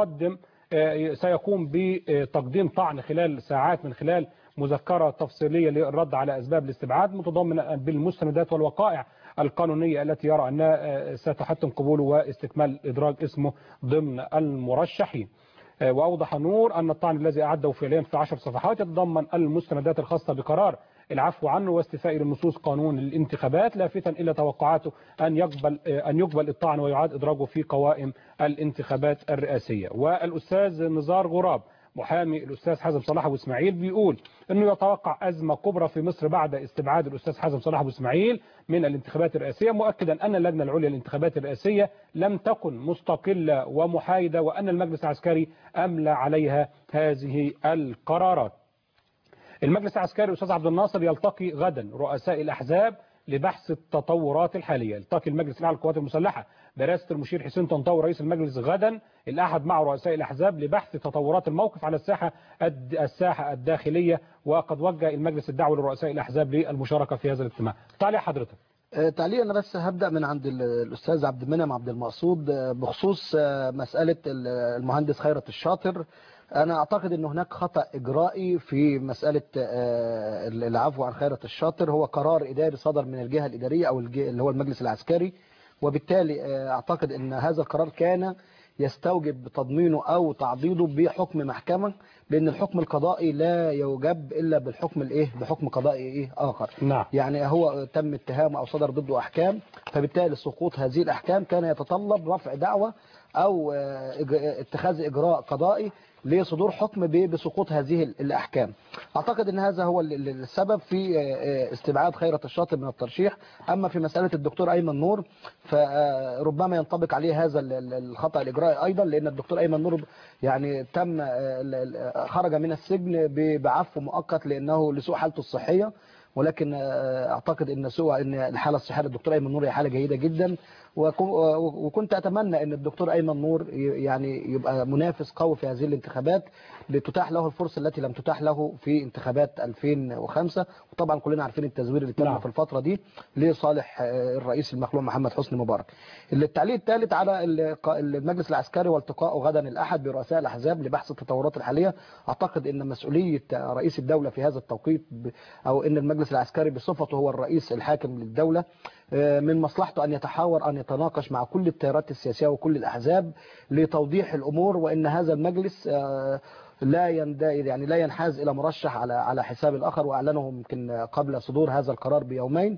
سيقوم بتقديم طعن خلال ساعات من خلال مذكرة تفصيلية للرد على أسباب الاستبعاد متضمنة بالمستندات والوقائع القانونية التي يرى أنها ستحتم قبوله واستكمال إدراج اسمه ضمن المرشحين. وأوضح نور أن الطعن الذي أعده فعليا في 10 صفحات يتضمن المستندات الخاصة بقرار العفو عنه واستيفاء للنصوص قانون الانتخابات، لافتا إلى توقعاته أن يقبل الطعن ويعاد إدراجه في قوائم الانتخابات الرئاسية. والأستاذ نزار غراب محامي الأستاذ حازم صلاح أبو إسماعيل بيقول أنه يتوقع أزمة كبرى في مصر بعد استبعاد الأستاذ حازم صلاح أبو إسماعيل من الانتخابات الرئاسية، مؤكدا أن اللجنة العليا للانتخابات الرئاسية لم تكن مستقلة ومحايدة وأن المجلس العسكري أملى عليها هذه القرارات. المجلس العسكري الأستاذ عبد الناصر يلتقي غدا رؤساء الأحزاب لبحث التطورات الحالية. يلتقي المجلس الأعلى للقوات المسلحة برئاسة المشير حسين طنطاوي رئيس المجلس غدا الأحد مع رؤساء الأحزاب لبحث تطورات الموقف على الساحة الداخلية. وقد وجه المجلس الدعوة لرؤساء الأحزاب للمشاركة في هذا الاجتماع. تعليق حضرتك. تعليق أنا بس هبدأ من عند الأستاذ عبد المنعم عبد المقصود بخصوص مسألة المهندس خيرت الشاطر. أنا أعتقد أن هناك خطأ إجرائي في مسألة العفو عن خيرت الشاطر. هو قرار إداري صدر من الجهة الإدارية أو اللي هو المجلس العسكري، وبالتالي أعتقد أن هذا القرار كان يستوجب تضمينه أو تعضيده بحكم محكمة، لأن الحكم القضائي لا يوجب إلا بحكم قضائي آخر. نعم. يعني هو تم اتهامه أو صدر ضده أحكام، فبالتالي سقوط هذه الأحكام كان يتطلب رفع دعوة أو اتخاذ إجراء قضائي لصدور حكم بسقوط هذه الأحكام. أعتقد أن هذا هو السبب في استبعاد خيرت الشاطر من الترشيح. أما في مسألة الدكتور أيمن نور فربما ينطبق عليه هذا الخطأ الإجرائي أيضا، لأن الدكتور أيمن نور يعني خرج من السجن بعفو مؤقت لأنه لسوء حالته الصحية، ولكن أعتقد أن الحالة الصحية للدكتور أيمن نور هي حالة جيدة جدا، وكنت أتمنى أن الدكتور أيمن نور يعني يبقى منافس قوي في هذه الانتخابات لتتاح له الفرصة التي لم تتاح له في انتخابات 2005. وطبعا كلنا عارفين التزوير اللي تم في الفترة دي لصالح الرئيس المخلوع محمد حسني مبارك. التعليق الثالث على المجلس العسكري والتقائه غدا الأحد برؤساء الأحزاب لبحث التطورات الحالية. أعتقد أن مسؤولية رئيس الدولة في هذا التوقيت أو أن المجلس العسكري بصفته هو الرئيس الحاكم للدولة من مصلحته أن يتحاور أن يتناقش مع كل التيارات السياسية وكل الأحزاب لتوضيح الأمور، وأن هذا المجلس لا ينحاز إلى مرشح على حساب الآخر، وأعلنه يمكن قبل صدور هذا القرار بيومين.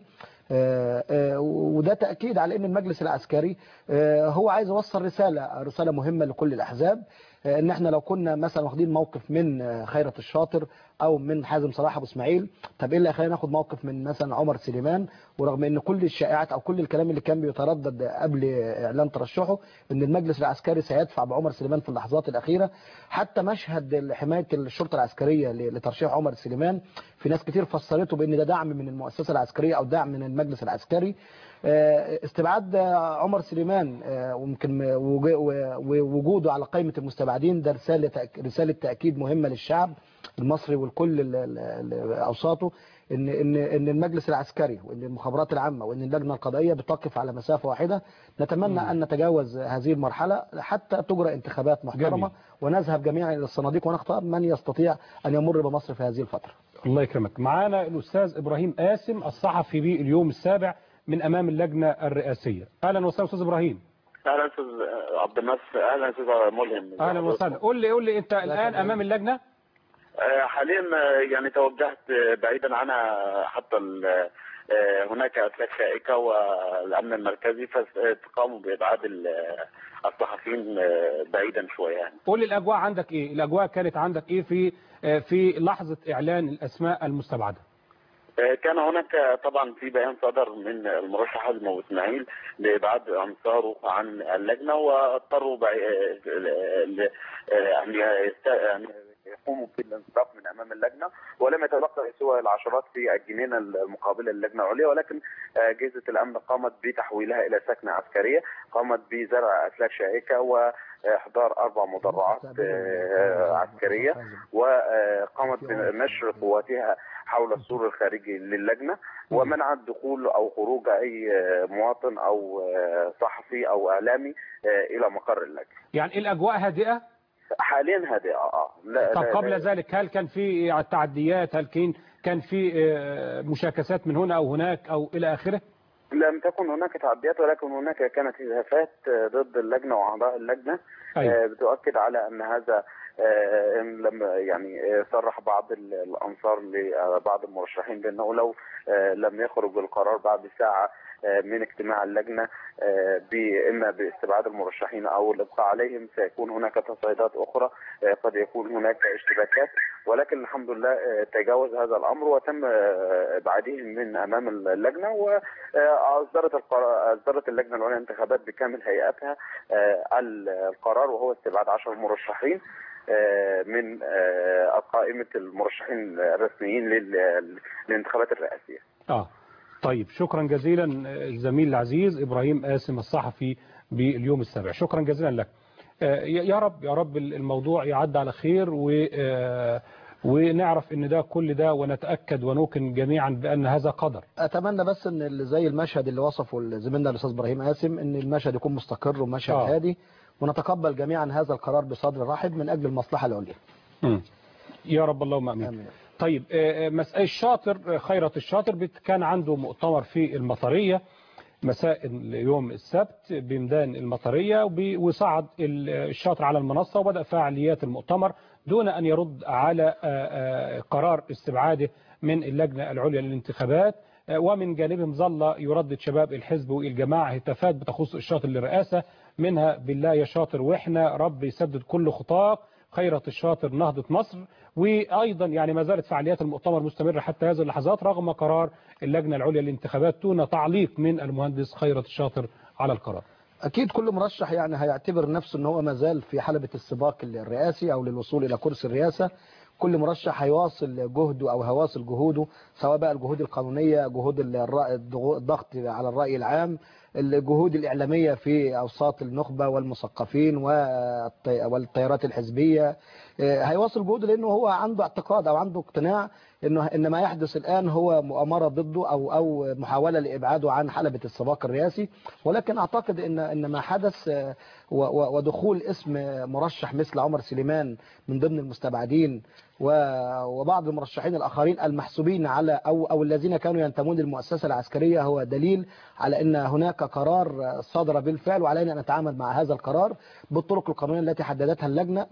وده تأكيد على أن المجلس العسكري هو عايز يوصل رسالة مهمة لكل الأحزاب، ان احنا لو كنا مثلا واخدين موقف من خيرت الشاطر او من حازم صلاح ابو اسماعيل، طب ايه اللي خلينا ناخد موقف من مثلا عمر سليمان؟ ورغم ان كل الشائعات او كل الكلام اللي كان بيتردد قبل اعلان ترشحه ان المجلس العسكري سيدفع بعمر سليمان في اللحظات الاخيره، حتى مشهد حمايه الشرطه العسكريه لترشيح عمر سليمان في ناس كتير فسرته بان ده دعم من المؤسسه العسكريه او دعم من المجلس العسكري. استبعاد عمر سليمان وممكن ووجوده على قائمة المستبعدين ده رسالة تأكيد مهمة للشعب المصري والكل أوساطه إن المجلس العسكري وإن المخابرات العامة وإن اللجنة القضائية بتقف على مسافة واحدة. نتمنى أن نتجاوز هذه المرحلة حتى تجرى انتخابات محترمة ونذهب جميعا إلى الصناديق ونختار من يستطيع أن يمر بمصر في هذه الفترة. الله يكرمك. معانا الأستاذ إبراهيم قاسم الصحفي باليوم السابع من أمام اللجنة الرئاسية. أهلا وسهلا أستاذ إبراهيم. أهلا أستاذ عبد الناصر. أهلا أستاذ ملهم. أهلا وسهلا. قول لي أنت الآن أمام اللجنة؟ حاليا يعني توجهت بعيدا عنها حتى هناك أسلاك شائكة والأمن المركزي فقاموا بإبعاد الصحفيين بعيدا شوية يعني. قول لي الأجواء عندك إيه؟ الأجواء كانت عندك إيه في لحظة إعلان الأسماء المستبعدة؟ كان هناك طبعا في بيان صدر من المرشح حازم ابو اسماعيل لابعاد انصاره عن اللجنه، واضطروا ان يقوموا بالانصراف من امام اللجنه، ولم يتبقى سوى العشرات في الجنينه المقابله للجنه العليا، ولكن اجهزه الامن قامت بتحويلها الى سكنه عسكريه، قامت بزرع اسلاك شائكه واحضار 4 مدرعات عسكريه، وقامت بنشر قواتها حول السور الخارجي للجنه، ومنعت دخول او خروج اي مواطن او صحفي او اعلامي الى مقر اللجنه. يعني الاجواء هادئه حاليا هادئه. طب قبل ذلك هل كان في تعديات؟ هل كان في مشاكسات من هنا او هناك او الى اخره؟ لم تكن هناك تعديات، ولكن هناك كانت هتافات ضد اللجنه واعضاء اللجنه. أيوة. بتؤكد على ان هذا لما يعني صرح بعض الانصار لبعض المرشحين بانه لو لم يخرج القرار بعد ساعه من اجتماع اللجنه اما باستبعاد المرشحين او الابقاء عليهم، سيكون هناك تصعيدات اخرى، قد يكون هناك اشتباكات، ولكن الحمد لله تجاوز هذا الامر وتم ابعادهم من امام اللجنه، واصدرت اللجنه العليا للانتخابات بكامل هيئتها القرار، وهو استبعاد 10 مرشحين من قائمه المرشحين الرسميين للانتخابات الرئاسيه. طيب شكرا جزيلا الزميل العزيز إبراهيم قاسم الصحفي باليوم السابع، شكرا جزيلا لك. يا رب الموضوع يعدي على خير ونعرف ان ده كل ده، ونتأكد ونوقن جميعا بأن هذا قدر. أتمنى بس ان اللي زي المشهد اللي وصفه زميلنا الأستاذ إبراهيم قاسم، ان المشهد يكون مستقر ومشهد هادي، ونتقبل جميعا هذا القرار بصدر رحب من أجل المصلحة العليا. يا رب اللهم امين. طيب مساء الشاطر خيرت الشاطر كان عنده مؤتمر في المطرية مساء يوم السبت بميدان المطرية، وصعد الشاطر على المنصة وبدأ فعاليات المؤتمر دون أن يرد على قرار استبعاده من اللجنة العليا للانتخابات. ومن جانبهم ظل يردد شباب الحزب والجماعة هتافات بتخص الشاطر للرئاسة، منها بالله يا شاطر وإحنا رب يسدد كل خطاك، خيرة الشاطر نهضة مصر. وأيضا يعني ما زالت فعاليات المؤتمر مستمرة حتى هذه اللحظات رغم قرار اللجنة العليا للانتخابات دون تعليق من المهندس خيرة الشاطر على القرار. أكيد كل مرشح يعني هيعتبر نفسه أنه هو ما زال في حلبة السباق الرئاسي أو للوصول إلى كرسي الرئاسة. كل مرشح هيواصل جهده أو هيواصل جهوده، سواء بقى الجهود القانونية، جهود الضغط على الرأي العام، الجهود الإعلامية في أوساط النخبة والمثقفين والتيارات الحزبية. هيواصل جهوده لأنه هو عنده اعتقاد أو عنده اقتناع إن ما يحدث الآن هو مؤامرة ضده أو محاولة لإبعاده عن حلبة السباق الرئاسي. ولكن أعتقد إن ما حدث ودخول اسم مرشح مثل عمر سليمان من ضمن المستبعدين وبعض المرشحين الآخرين المحسوبين على أو الذين كانوا ينتمون للمؤسسة العسكرية هو دليل على أن هناك قرار صدر بالفعل، وعلينا أن نتعامل مع هذا القرار بالطرق القانونية التي حددتها اللجنة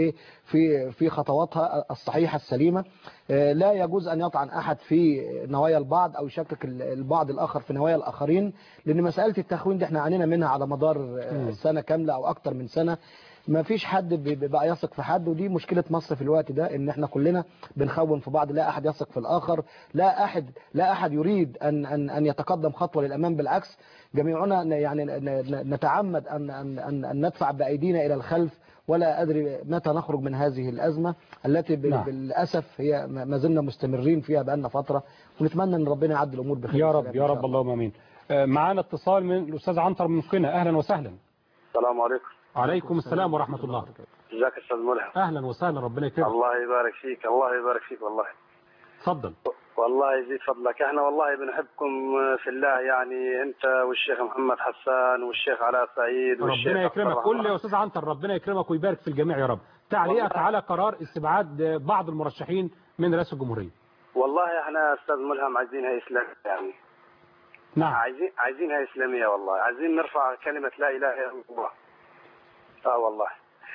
في خطواتها الصحيحة السليمة. لا يجوز أن يطعن أحد في نوايا البعض أو يشكك البعض الآخر في نوايا الآخرين، لأن مسألة التخوين دي احنا عانينا منها على مدار سنة كاملة أو أكتر من سنة. ما فيش حد بقى يثق في حد، ودي مشكلة مصر في الوقت ده، ان احنا كلنا بنخون في بعض، لا احد يثق في الاخر، لا احد يريد ان يتقدم خطوة للامام، بالعكس جميعنا يعني نتعمد ان ندفع بايدينا الى الخلف، ولا ادري متى نخرج من هذه الازمة التي بالاسف هي ما زلنا مستمرين فيها بقالنا فترة، ونتمنى ان ربنا يعدي الامور بخير. يا رب اللهم امين. معانا اتصال من الاستاذ عنتر من قنا، اهلا وسهلا. السلام عليكم. عليكم السلام ورحمة الله. ازيك يا استاذ ملهم؟ اهلا وسهلا، ربنا يكرمك. الله يبارك فيك، الله يبارك فيك والله. اتفضل. والله يزيد فضلك، احنا والله بنحبكم في الله، يعني انت والشيخ محمد حسان والشيخ علاء سعيد والشيخ ربنا يكرمك. قول لي يا استاذ عنتر ربنا يكرمك ويبارك في الجميع يا رب، تعليقك على قرار استبعاد بعض المرشحين من رئاسة الجمهورية. والله احنا استاذ ملهم عايزينها اسلامية، يعني نعم عايزينها اسلامية، والله عايزين نرفع كلمة لا اله الا الله. والله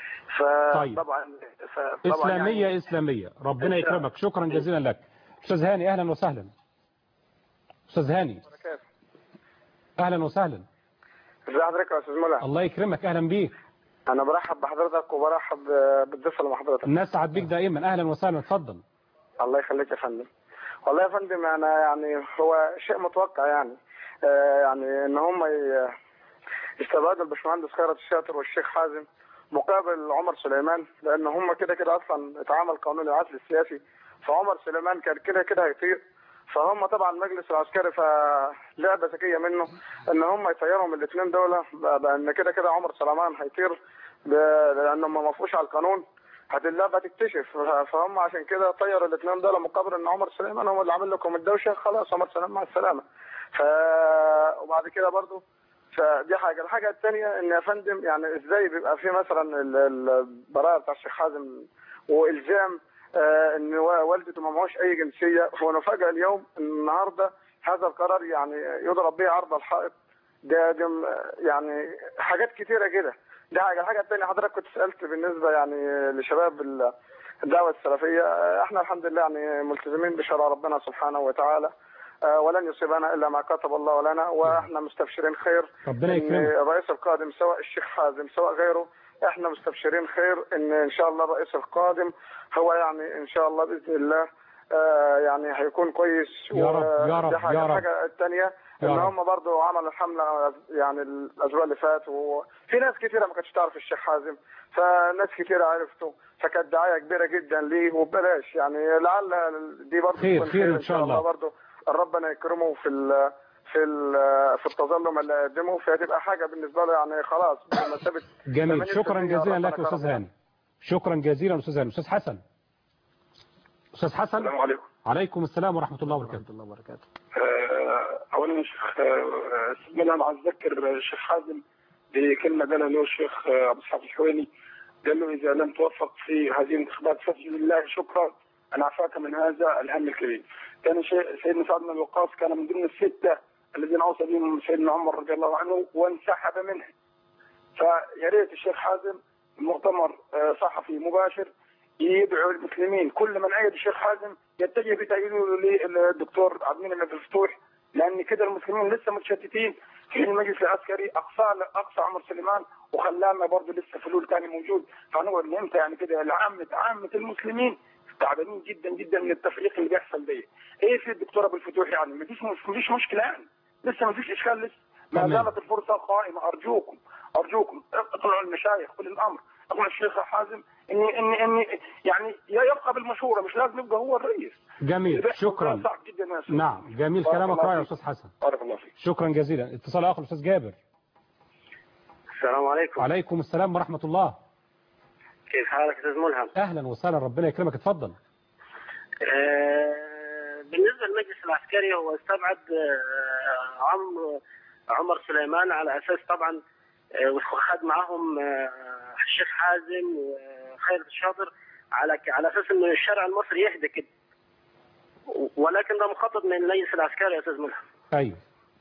فطبعا إسلامية يعني إسلامية، ربنا يكرمك، شكرا جزيلا لك. أستاذ هاني أهلا وسهلا. أستاذ هاني أهلا وسهلا. ازي حضرتك يا أستاذ ملهم؟ الله يكرمك، أهلا بيك. أنا برحب بحضرتك وبرحب بالضيف اللي مع حضرتك. نسعد بيك دائما، أهلا وسهلا، اتفضل. الله يخليك يا فندم. والله يا فندم أنا يعني هو شيء متوقع يعني يعني إن هم يستبعدوا الباشمهندس خيرت الشاطر والشيخ حازم مقابل عمر سليمان، لان هم كده كده اصلا اتعمل قانون العزل السياسي، فعمر سليمان كان كده كده هيطير. فهم طبعا المجلس العسكري فلعبه ذكيه منه ان هم يطيرهم الاثنين دول، بان كده كده عمر سليمان هيطير لانه ما موافقوش على القانون، اللعبه تكتشف. فهم عشان كده طيروا الاثنين دول مقابل ان عمر سليمان هو اللي عامل لكم الدوشه، خلاص عمر سليمان مع السلامه. وبعد كده برضو فدي حاجه. الحاجه الثانيه ان يا فندم يعني ازاي بيبقى في مثلا البراءه بتاع الشيخ حازم والزام ان والدته ما معهوش اي جنسيه، ونفاجئ اليوم النهارده هذا القرار يعني يضرب به عرض الحائط. ده يعني حاجات كتيره كده. دي حاجه. الحاجه الثانيه حضرتك كنت سالت بالنسبه يعني لشباب الدعوه السلفيه، احنا الحمد لله يعني ملتزمين بشرع ربنا سبحانه وتعالى، ولن يصيبنا الا ما كتب الله لنا، واحنا مستبشرين خير. ربنا يكرمك. الرئيس القادم سواء الشيخ حازم سواء غيره، احنا مستبشرين خير ان شاء الله الرئيس القادم هو يعني ان شاء الله باذن الله يعني هيكون كويس. يا رب يا رب يا رب. الحاجه الثانيه ان هم برضه عملوا الحمله يعني الاسبوع اللي فات، وفي ناس كثيره ما كانتش تعرف الشيخ حازم، فناس كثيره عرفته، فكانت دعايه كبيره جدا ليه وببلاش. يعني لعل دي برضه خير ان شاء الله. برضه ربنا يكرمه في التظلم اللي قدمه، فهتبقى حاجه بالنسبه له يعني خلاص بمثابه. جميل. شكرا جزيلا لك استاذ هاني. شكرا جزيلا استاذ هاني. استاذ حسن. استاذ حسن. السلام عليكم. عليكم السلام ورحمه الله وبركاته. اولا شيخ سيدنا انا عايز اذكر الشيخ حازم بكلمه قالها له الشيخ ابو اسحاق الحويني، قال له اذا لم توفق في هذه الانتخابات فاسجد لله شكرا ان عفاك من هذا الهم الكبير. كان سيدنا سعد بن وقاص كان من ضمن السته الذين اوصى بهم سيدنا عمر رضي الله عنه وانسحب منه. فيا ريت الشيخ حازم مؤتمر صحفي مباشر يدعو المسلمين، كل من ايد الشيخ حازم يتجه بتأييده للدكتور عبد المنعم عبد الفتوح، لان كده المسلمين لسه متشتتين في المجلس العسكري، اقصى عمر سليمان وخلانا برضه لسه فلول ثاني موجود. فنقعد امتى يعني كده عامه المسلمين تعبانين جدا جدا من التفريق اللي بيحصل ده. ايه في الدكتور ابو الفتوح يعني ما فيش مشكله يعني، لسه ما فيش اشكال، لسه ما زالت الفرصه قائمه. ارجوكم اطلعوا المشايخ كل الامر، اقول الشيخ حازم اني يعني يبقى بالمشوره، مش لازم يبقى هو الرئيس. جميل. شكرا. صعب جدا يا استاذ. نعم جميل كلامك رائع يا استاذ حسن. بارك الله فيك. شكرا جزيلا. اتصال اخر استاذ جابر. السلام عليكم. وعليكم السلام ورحمه الله. كيف حالك استاذ ملهم؟ اهلا وسهلا ربنا يكرمك اتفضل. بالنسبه للمجلس العسكري هو استبعد عمر سليمان على اساس طبعا وخد معهم الشيخ حازم وخيرت الشاطر على اساس انه الشارع المصري يهدى كده، ولكن ده مخطط من المجلس العسكري يا استاذ ملهم. ايوه.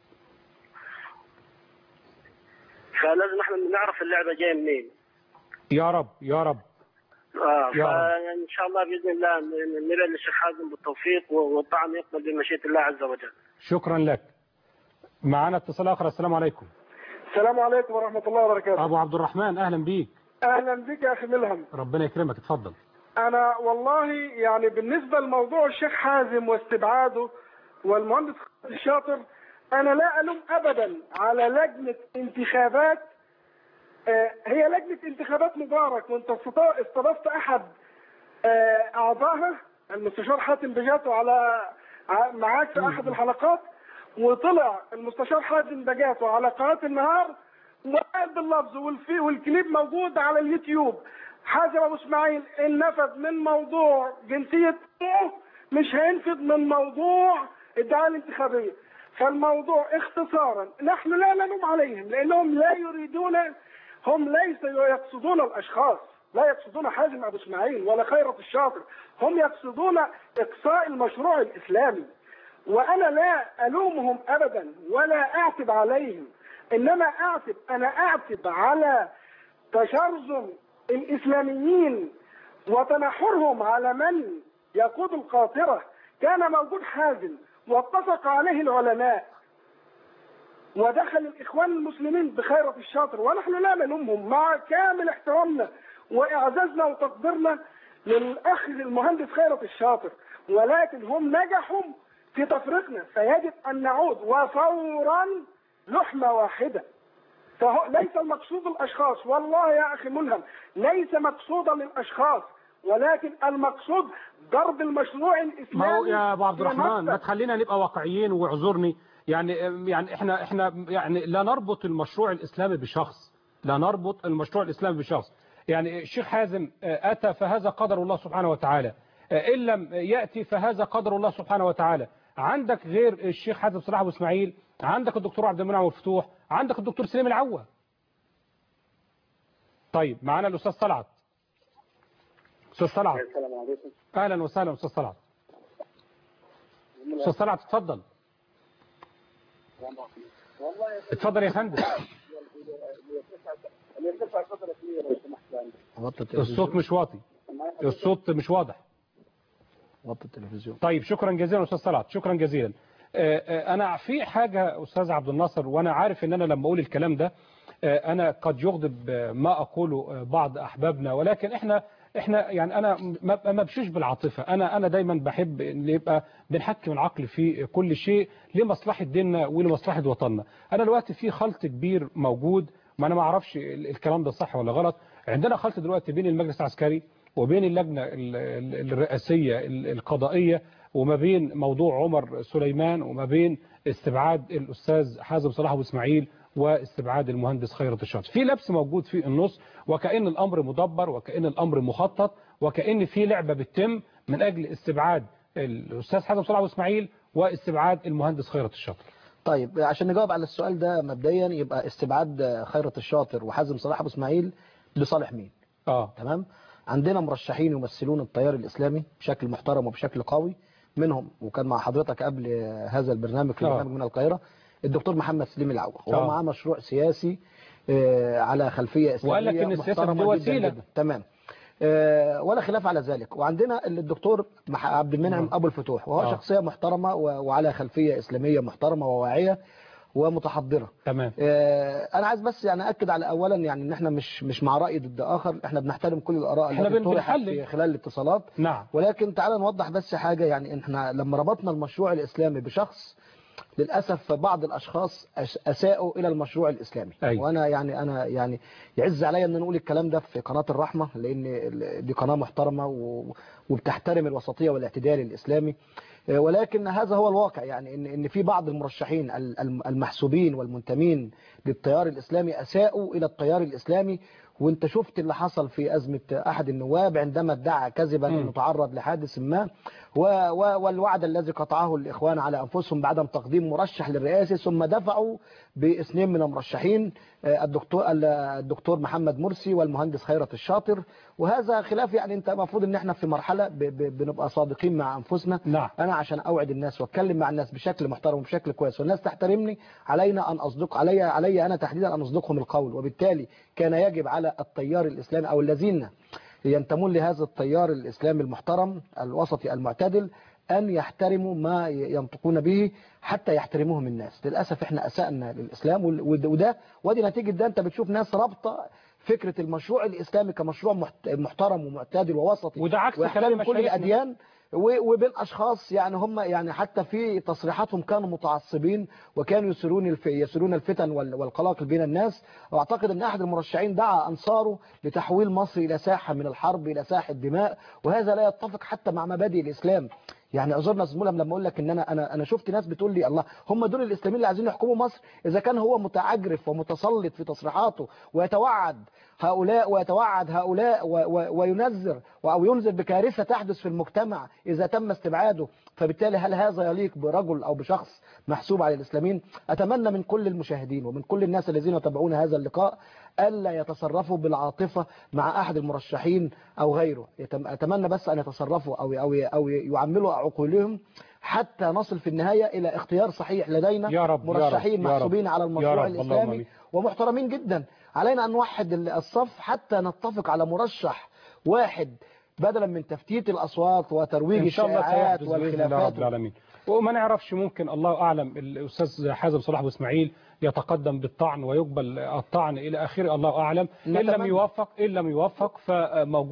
فلازم احنا نعرف اللعبه جايه منين. يا رب يا رب. فان شاء الله باذن الله ندعي للشيخ حازم بالتوفيق والطعن يقبل بمشيئه الله عز وجل. شكرا لك. معنا اتصال اخر. السلام عليكم. السلام عليكم ورحمه الله وبركاته. ابو عبد الرحمن اهلا بيك. اهلا بك يا اخي ملهم. ربنا يكرمك اتفضل. انا والله يعني بالنسبه لموضوع الشيخ حازم واستبعاده والمهندس الشاطر، انا لا الوم ابدا على لجنه انتخابات. هي لجنه انتخابات مبارك، وانت استضفت احد اعضائها المستشار حاتم بجاتو معاك في احد الحلقات، وطلع المستشار حاتم بجاتو على قناه النهار وقال باللفظ والكليب موجود على اليوتيوب: حازم ابو اسماعيل ان نفذ من موضوع جنسيه مش هينفذ من موضوع الدعايه الانتخابيه. فالموضوع اختصارا نحن لا نلوم عليهم، لانهم لا يريدون، هم ليس يقصدون الاشخاص، لا يقصدون حازم ابو اسماعيل ولا خيرت الشاطر، هم يقصدون اقصاء المشروع الاسلامي. وانا لا الومهم ابدا ولا اعتب عليهم، انما اعتب على تشرذم الاسلاميين وتنحرهم على من يقود القاطره. كان موجود حازم واتفق عليه العلماء ودخل الاخوان المسلمين بخيرة الشاطر، ونحن لا نلومهم مع كامل احترامنا واعزازنا وتقديرنا للاخ المهندس خيرة الشاطر، ولكن هم نجحوا في تفريقنا، فيجب ان نعود وفورا لحمة واحدة. فهو ليس المقصود الاشخاص، والله يا اخي ملهم ليس مقصودا للاشخاص، ولكن المقصود ضرب المشروع الاسلامي. ما هو يا ابو عبد الرحمن في ما تخلينا نبقى واقعيين، واعذرني يعني احنا يعني لا نربط المشروع الاسلامي بشخص، لا نربط المشروع الاسلامي بشخص. يعني الشيخ حازم اتى فهذا قدر الله سبحانه وتعالى، ان لم ياتي فهذا قدر الله سبحانه وتعالى. عندك غير الشيخ حازم صلاح ابو اسماعيل، عندك الدكتور عبد المنعم الفتوح، عندك الدكتور سليم العوة. طيب معانا الاستاذ طلعت. استاذ طلعت، السلام عليكم. اهلا وسهلا استاذ طلعت. استاذ طلعت اتفضل. اتفضل يا فندم. الصوت مش واطي، الصوت مش واضح. وطي التلفزيون. طيب شكرا جزيلا استاذ طلعت، شكرا جزيلا. انا في حاجه استاذ عبد الناصر، وانا عارف ان انا لما اقول الكلام ده انا قد يغضب ما اقوله بعض احبابنا، ولكن احنا يعني انا ما بمشيش بالعاطفه. انا دايما بحب ان يبقى بنحكم العقل في كل شيء لمصلحه ديننا ولمصلحه وطننا. انا دلوقتي في خلط كبير موجود، ما انا ما اعرفش الكلام ده صح ولا غلط. عندنا خلط دلوقتي بين المجلس العسكري وبين اللجنه الرئاسيه القضائيه، وما بين موضوع عمر سليمان، وما بين استبعاد الاستاذ حازم صلاح ابو اسماعيل واستبعاد المهندس خيرت الشاطر. في لبس موجود في النص، وكأن الامر مدبر، وكأن الامر مخطط، وكأن في لعبه بتتم من اجل استبعاد الاستاذ حازم صلاح ابو اسماعيل واستبعاد المهندس خيرت الشاطر. طيب عشان نجاوب على السؤال ده مبدئيا، يبقى استبعاد خيرت الشاطر وحازم صلاح ابو اسماعيل لصالح مين؟ تمام. عندنا مرشحين يمثلون التيار الاسلامي بشكل محترم وبشكل قوي، منهم وكان مع حضرتك قبل هذا البرنامج في برنامج من القاهره الدكتور محمد سليم العوة، وهو معاه مشروع سياسي على خلفيه اسلاميه وقال لك ان السياسه دي وسيله. تمام. ولا خلاف على ذلك. وعندنا الدكتور عبد المنعم ابو الفتوح، وهو شخصيه محترمه وعلى خلفيه اسلاميه محترمه وواعيه ومتحضره. تمام. انا عايز بس يعني اكد على اولا يعني ان احنا مش مع راي ضد اخر، احنا بنحترم كل الاراء التي طرحت في خلال الاتصالات. نعم. ولكن تعالى نوضح بس حاجه، يعني احنا لما ربطنا المشروع الاسلامي بشخص، للاسف بعض الاشخاص اساءوا الى المشروع الاسلامي. أيوة. وانا يعني يعز عليا ان نقول الكلام ده في قناه الرحمه، لان دي قناه محترمه وبتحترم الوسطيه والاعتدال الاسلامي. ولكن هذا هو الواقع، يعني ان في بعض المرشحين المحسوبين والمنتمين للتيار الاسلامي اساءوا الى التيار الاسلامي. وانت شفت اللي حصل في أزمة أحد النواب عندما ادعى كذبا أنه تعرض لحادث ما، والوعد الذي قطعه الإخوان على أنفسهم بعدم تقديم مرشح للرئاسة، ثم دفعوا باثنين من المرشحين الدكتور محمد مرسي والمهندس خيرت الشاطر. وهذا خلاف، يعني انت المفروض ان احنا في مرحلة بنبقى صادقين مع أنفسنا. نعم. أنا عشان أوعد الناس واتكلم مع الناس بشكل محترم وبشكل كويس والناس تحترمني، علينا أن أصدق علي أنا تحديدا أن أصدقهم القول. وبالتالي كان يجب على التيار الإسلامي أو الذين ينتمون لهذا التيار الإسلامي المحترم الوسطي المعتدل أن يحترموا ما ينطقون به حتى يحترموهم الناس. للأسف احنا أسأنا للإسلام، ودي نتيجة ده. أنت بتشوف ناس رابطة فكرة المشروع الإسلامي كمشروع محترم ومعتدل ووسطي، وده عكس كلام كل الأديان، وبين أشخاص يعني هم يعني حتى في تصريحاتهم كانوا متعصبين وكانوا يسرون الفتن والقلاقل بين الناس. واعتقد ان احد المرشحين دعا انصاره لتحويل مصر الى ساحة من الحرب الى ساحة دماء، وهذا لا يتفق حتى مع مبادئ الاسلام. يعني اعذرنا زميلهم لما اقول لك ان انا شفت ناس بتقول لي الله، هم دول الاسلاميين اللي عايزين يحكموا مصر؟ اذا كان هو متعجرف ومتسلط في تصريحاته ويتوعد هؤلاء وينذر او ينذر بكارثه تحدث في المجتمع اذا تم استبعاده، فبالتالي هل هذا يليق برجل او بشخص محسوب على الاسلاميين؟ اتمنى من كل المشاهدين ومن كل الناس الذين يتابعون هذا اللقاء الا يتصرفوا بالعاطفه مع احد المرشحين او غيره. اتمنى بس ان يتصرفوا او يعملوا عقولهم حتى نصل في النهايه الى اختيار صحيح. لدينا يا رب مرشحين يا رب محسوبين على المشروع الاسلامي ومحترمين جدا. علينا ان نوحد الصف حتى نتفق على مرشح واحد بدلا من تفتيت الاصوات وترويج الشائعات والخلافات. وما نعرفش، ممكن الله اعلم الاستاذ حازم صلاح ابو اسماعيل يتقدم بالطعن ويقبل الطعن الى اخره، الله اعلم. ان لم يوفق فموجود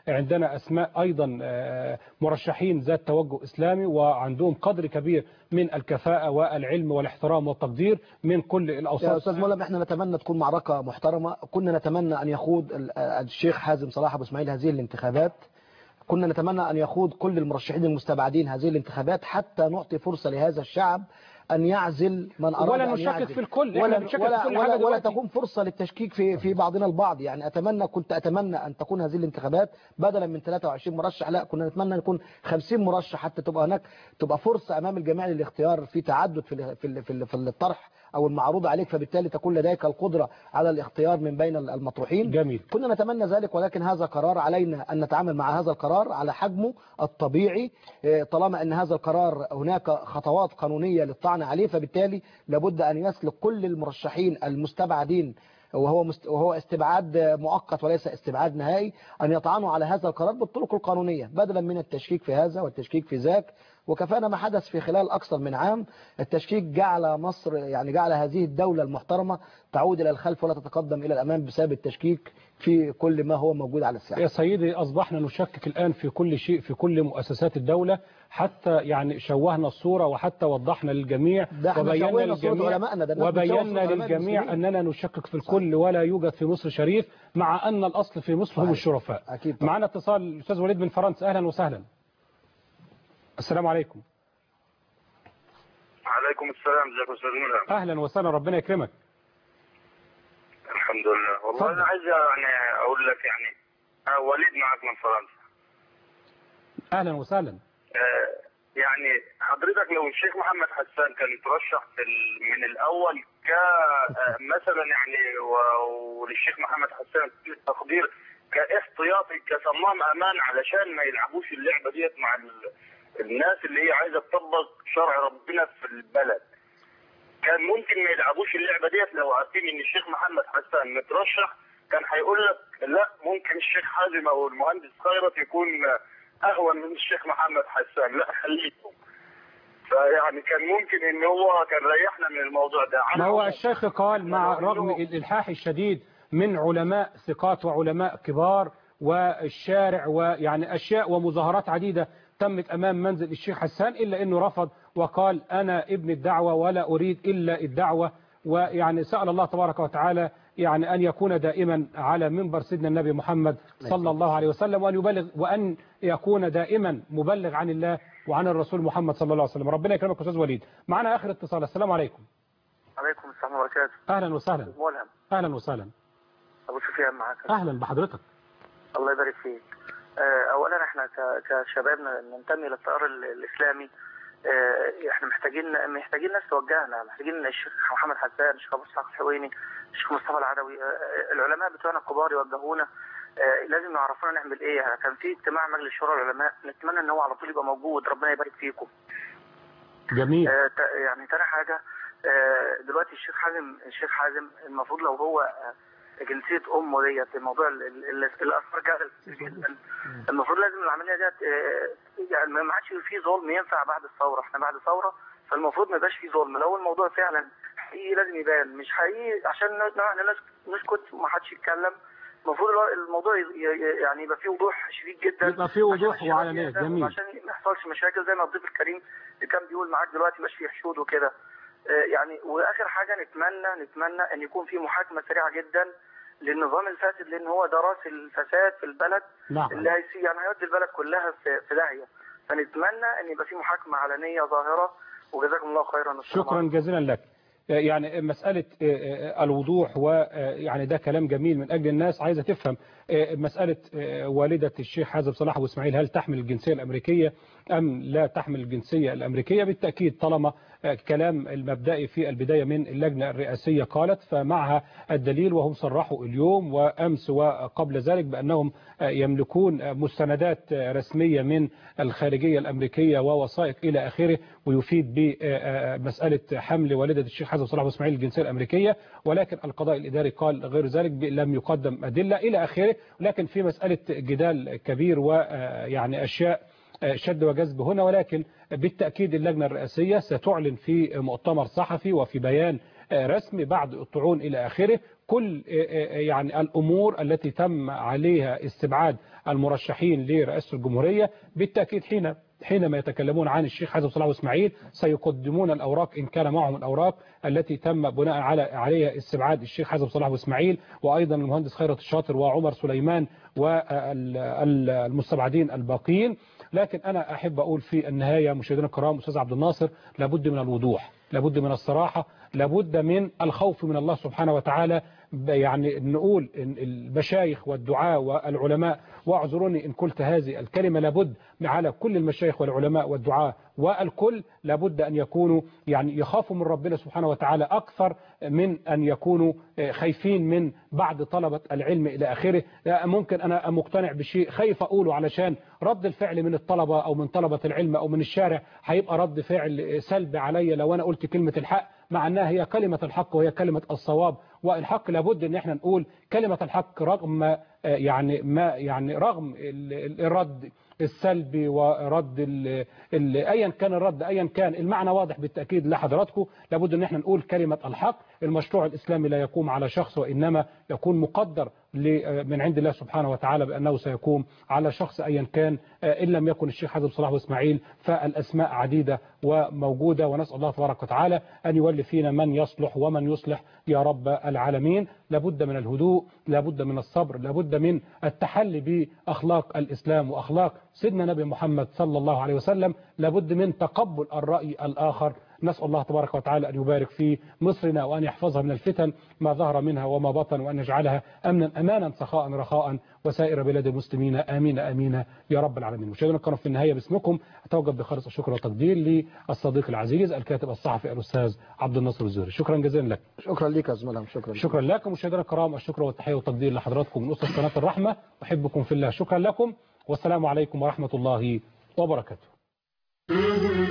عندنا أسماء أيضا مرشحين ذات توجه إسلامي وعندهم قدر كبير من الكفاءة والعلم والاحترام والتقدير من كل الأوساط. يا أستاذ مولم، احنا نتمنى تكون معركة محترمة. كنا نتمنى أن يخوض الشيخ حازم صلاح أبو إسماعيل هذه الانتخابات، كنا نتمنى أن يخوض كل المرشحين المستبعدين هذه الانتخابات حتى نعطي فرصة لهذا الشعب أن يعزل من أراد ولا أن نشكك يعزل. في الكل، ولا تكون فرصة للتشكيك في بعضنا البعض. يعني كنت أتمنى أن تكون هذه الانتخابات بدلا من 23 مرشح، لا كنا نتمنى أن يكون 50 مرشح حتى تبقى هناك فرصة أمام الجميع للاختيار في تعدد في الطرح أو المعروض عليك، فبالتالي تكون لديك القدرة على الاختيار من بين المطروحين. جميل. كنا نتمنى ذلك، ولكن هذا قرار علينا أن نتعامل مع هذا القرار على حجمه الطبيعي. طالما أن هذا القرار هناك خطوات قانونية للطعن عليه، فبالتالي لابد أن يسلك كل المرشحين المستبعدين، وهو استبعاد مؤقت وليس استبعاد نهائي، أن يطعنوا على هذا القرار بالطرق القانونية بدلا من التشكيك في هذا والتشكيك في ذاك. وكفانا ما حدث في خلال أكثر من عام. التشكيك جعل مصر، يعني جعل هذه الدولة المحترمة تعود إلى الخلف ولا تتقدم إلى الأمام بسبب التشكيك في كل ما هو موجود على الساحة. يا سيدي، أصبحنا نشكك الآن في كل شيء، في كل مؤسسات الدولة، حتى يعني شوهنا الصورة وحتى وضحنا للجميع وبينا للجميع أننا نشكك في الكل ولا يوجد في مصر شريف، مع أن الأصل في مصر هم الشرفاء. معنا اتصال الأستاذ وليد من فرنسا. أهلا وسهلا. السلام عليكم. وعليكم السلام. ازيك يا استاذ ملهم؟ اهلا وسهلا، ربنا يكرمك. الحمد لله. والله انا عايز يعني اقول لك يعني وليد معك من فرنسا. اهلا وسهلا. يعني حضرتك لو الشيخ محمد حسان كان يترشح من الاول كمثلا يعني وللشيخ محمد حسان تقدير كاحتياطي كصمام امان علشان ما يلعبوش اللعبه ديت مع الناس اللي هي عايزه تطبق شرع ربنا في البلد، كان ممكن ما يلعبوش اللعبه ديت لو عارفين ان الشيخ محمد حسان مترشح. كان هيقول لك لا، ممكن الشيخ حازم او المهندس خيرت يكون اهون من الشيخ محمد حسان، لا خليكم. فيعني كان ممكن ان هو كان ريحنا من الموضوع ده. ما هو الشيخ قال مع رغم الالحاح الشديد من علماء ثقات وعلماء كبار والشارع ويعني اشياء ومظاهرات عديده تمت أمام منزل الشيخ حسان، إلا أنه رفض وقال أنا ابن الدعوة ولا أريد إلا الدعوة. ويعني سأل الله تبارك وتعالى يعني أن يكون دائما على منبر سيدنا النبي محمد صلى الله عليه وسلم، وأن يبلغ وأن يكون دائما مبلغ عن الله وعن الرسول محمد صلى الله عليه وسلم. ربنا يكرمك أستاذ وليد. معنا آخر اتصال. السلام عليكم. عليكم السلام وبركاته. أهلا وسهلا. ملهم. أهلا وسهلا. أبو سفيان معاك. أهلا بحضرتك. الله يبارك فيك. اولا احنا كشباب ننتمي للتيار الاسلامي، احنا محتاجين ناس توجهنا، محتاجين الشيخ محمد حسان، الشيخ ابو اسحاق الحويني، الشيخ مصطفى العدوي، العلماء بتوعنا الكبار يوجهونا. لازم يعرفونا نعمل ايه. كان في اجتماع مجلس شورى العلماء، نتمنى ان هو على طول يبقى موجود. ربنا يبارك فيكم. جميل. يعني تاني حاجه، دلوقتي الشيخ حازم المفروض لو هو جنسيه امه ديت، الموضوع الاثار جدل جدا، المفروض لازم العمليه ديت يعني ما عادش في ظلم ينفع بعد الثوره. احنا بعد ثوره، فالمفروض ما يبقاش في ظلم. لو الموضوع فعلا حقيقي لازم يبان، مش حقيقي عشان الناس نسكت وما حدش يتكلم. المفروض الموضوع يعني يبقى فيه وضوح شديد جدا، يبقى فيه وضوح وعلانيه. جميل. عشان ما يحصلش مشاكل زي ما الضيف الكريم اللي كان بيقول معاك دلوقتي، مش فيه حشود وكده يعني. واخر حاجه نتمنى ان يكون في محاكمه سريعه جدا للنظام الفاسد، لان هو ده راس الفساد في البلد. نعم. اللي يعني هيودي البلد كلها في داهيه. فنتمنى ان يبقى في محاكمه علنيه ظاهره. وجزاكم الله خيرا. شكرا جزيلا لك. يعني مسألة الوضوح ويعني ده كلام جميل من أجل الناس عايزة تفهم. مسألة والدة الشيخ حازم صلاح أبو إسماعيل هل تحمل الجنسية الأمريكية أم لا تحمل الجنسية الأمريكية؟ بالتأكيد طالما كلام المبدئي في البداية من اللجنة الرئاسية قالت، فمعها الدليل، وهم صرحوا اليوم وأمس وقبل ذلك بأنهم يملكون مستندات رسمية من الخارجية الأمريكية ووثائق إلى آخره، ويفيد بمسألة حمل والدة الشيخ حازم صلاح أبو إسماعيل الجنسية الأمريكية، ولكن القضاء الإداري قال غير ذلك، لم يقدم أدلة إلى آخره. لكن في مسألة جدال كبير ويعني أشياء شد وجذب هنا، ولكن بالتأكيد اللجنة الرئاسية ستعلن في مؤتمر صحفي وفي بيان رسمي بعد الطعون إلى آخره. كل يعني الأمور التي تم عليها استبعاد المرشحين لرئاسة الجمهورية بالتأكيد حينما يتكلمون عن الشيخ حازم صلاح وإسماعيل سيقدمون الأوراق إن كان معهم الأوراق التي تم بناء عليها استبعاد الشيخ حازم صلاح وإسماعيل، وأيضا المهندس خيرت الشاطر وعمر سليمان والمستبعدين الباقيين. لكن أنا أحب أقول في النهاية مشاهدينا الكرام أستاذ عبد الناصر، لابد من الوضوح، لابد من الصراحة، لابد من الخوف من الله سبحانه وتعالى. يعني نقول المشايخ والدعاء والعلماء، واعذروني إن قلت هذه الكلمة، لابد على كل المشايخ والعلماء والدعاء والكل لابد أن يكونوا يعني يخافوا من ربنا سبحانه وتعالى أكثر من أن يكونوا خايفين من بعض طلبة العلم إلى آخره. ممكن أنا مقتنع بشيء خايف أقوله علشان رد الفعل من الطلبة أو من طلبة العلم أو من الشارع هيبقى رد فعل سلبي علي لو أنا قلت كلمة الحق، مع أنها هي كلمة الحق وهي كلمة الصواب. والحق لابد ان احنا نقول كلمة الحق رغم رغم الرد السلبي ورد ايا كان الرد، ايا كان المعنى واضح بالتاكيد لحضراتكم. لابد ان احنا نقول كلمة الحق. المشروع الاسلامي لا يقوم على شخص، وانما يكون مقدر من عند الله سبحانه وتعالى بانه سيقوم على شخص ايا كان. ان لم يكن الشيخ حازم صلاح واسماعيل فالاسماء عديدة وموجودة، ونسال الله تبارك وتعالى ان يولي فينا من يصلح ومن يصلح يا رب العالمين. لابد من الهدوء، لابد من الصبر، لابد من التحلي باخلاق الاسلام واخلاق سيدنا نبي محمد صلى الله عليه وسلم، لابد من تقبل الراي الاخر. نسال الله تبارك وتعالى ان يبارك في مصرنا وان يحفظها من الفتن ما ظهر منها وما بطن، وان يجعلها امانا سخاء رخاء وسائر بلاد المسلمين امين امين يا رب العالمين. مشاهدينا الكرام في النهايه باسمكم اتوجه بخالص الشكر والتقدير للصديق العزيز الكاتب الصحفي الاستاذ عبد الناصر الزهري. شكرا جزيلا لك. شكرا لك يا زميلي. شكرا لكم مشاهدينا الكرام. الشكر والتحيه والتقدير لحضراتكم من اسره قناه الرحمه. احبكم في الله. شكرا لكم والسلام عليكم ورحمه الله وبركاته.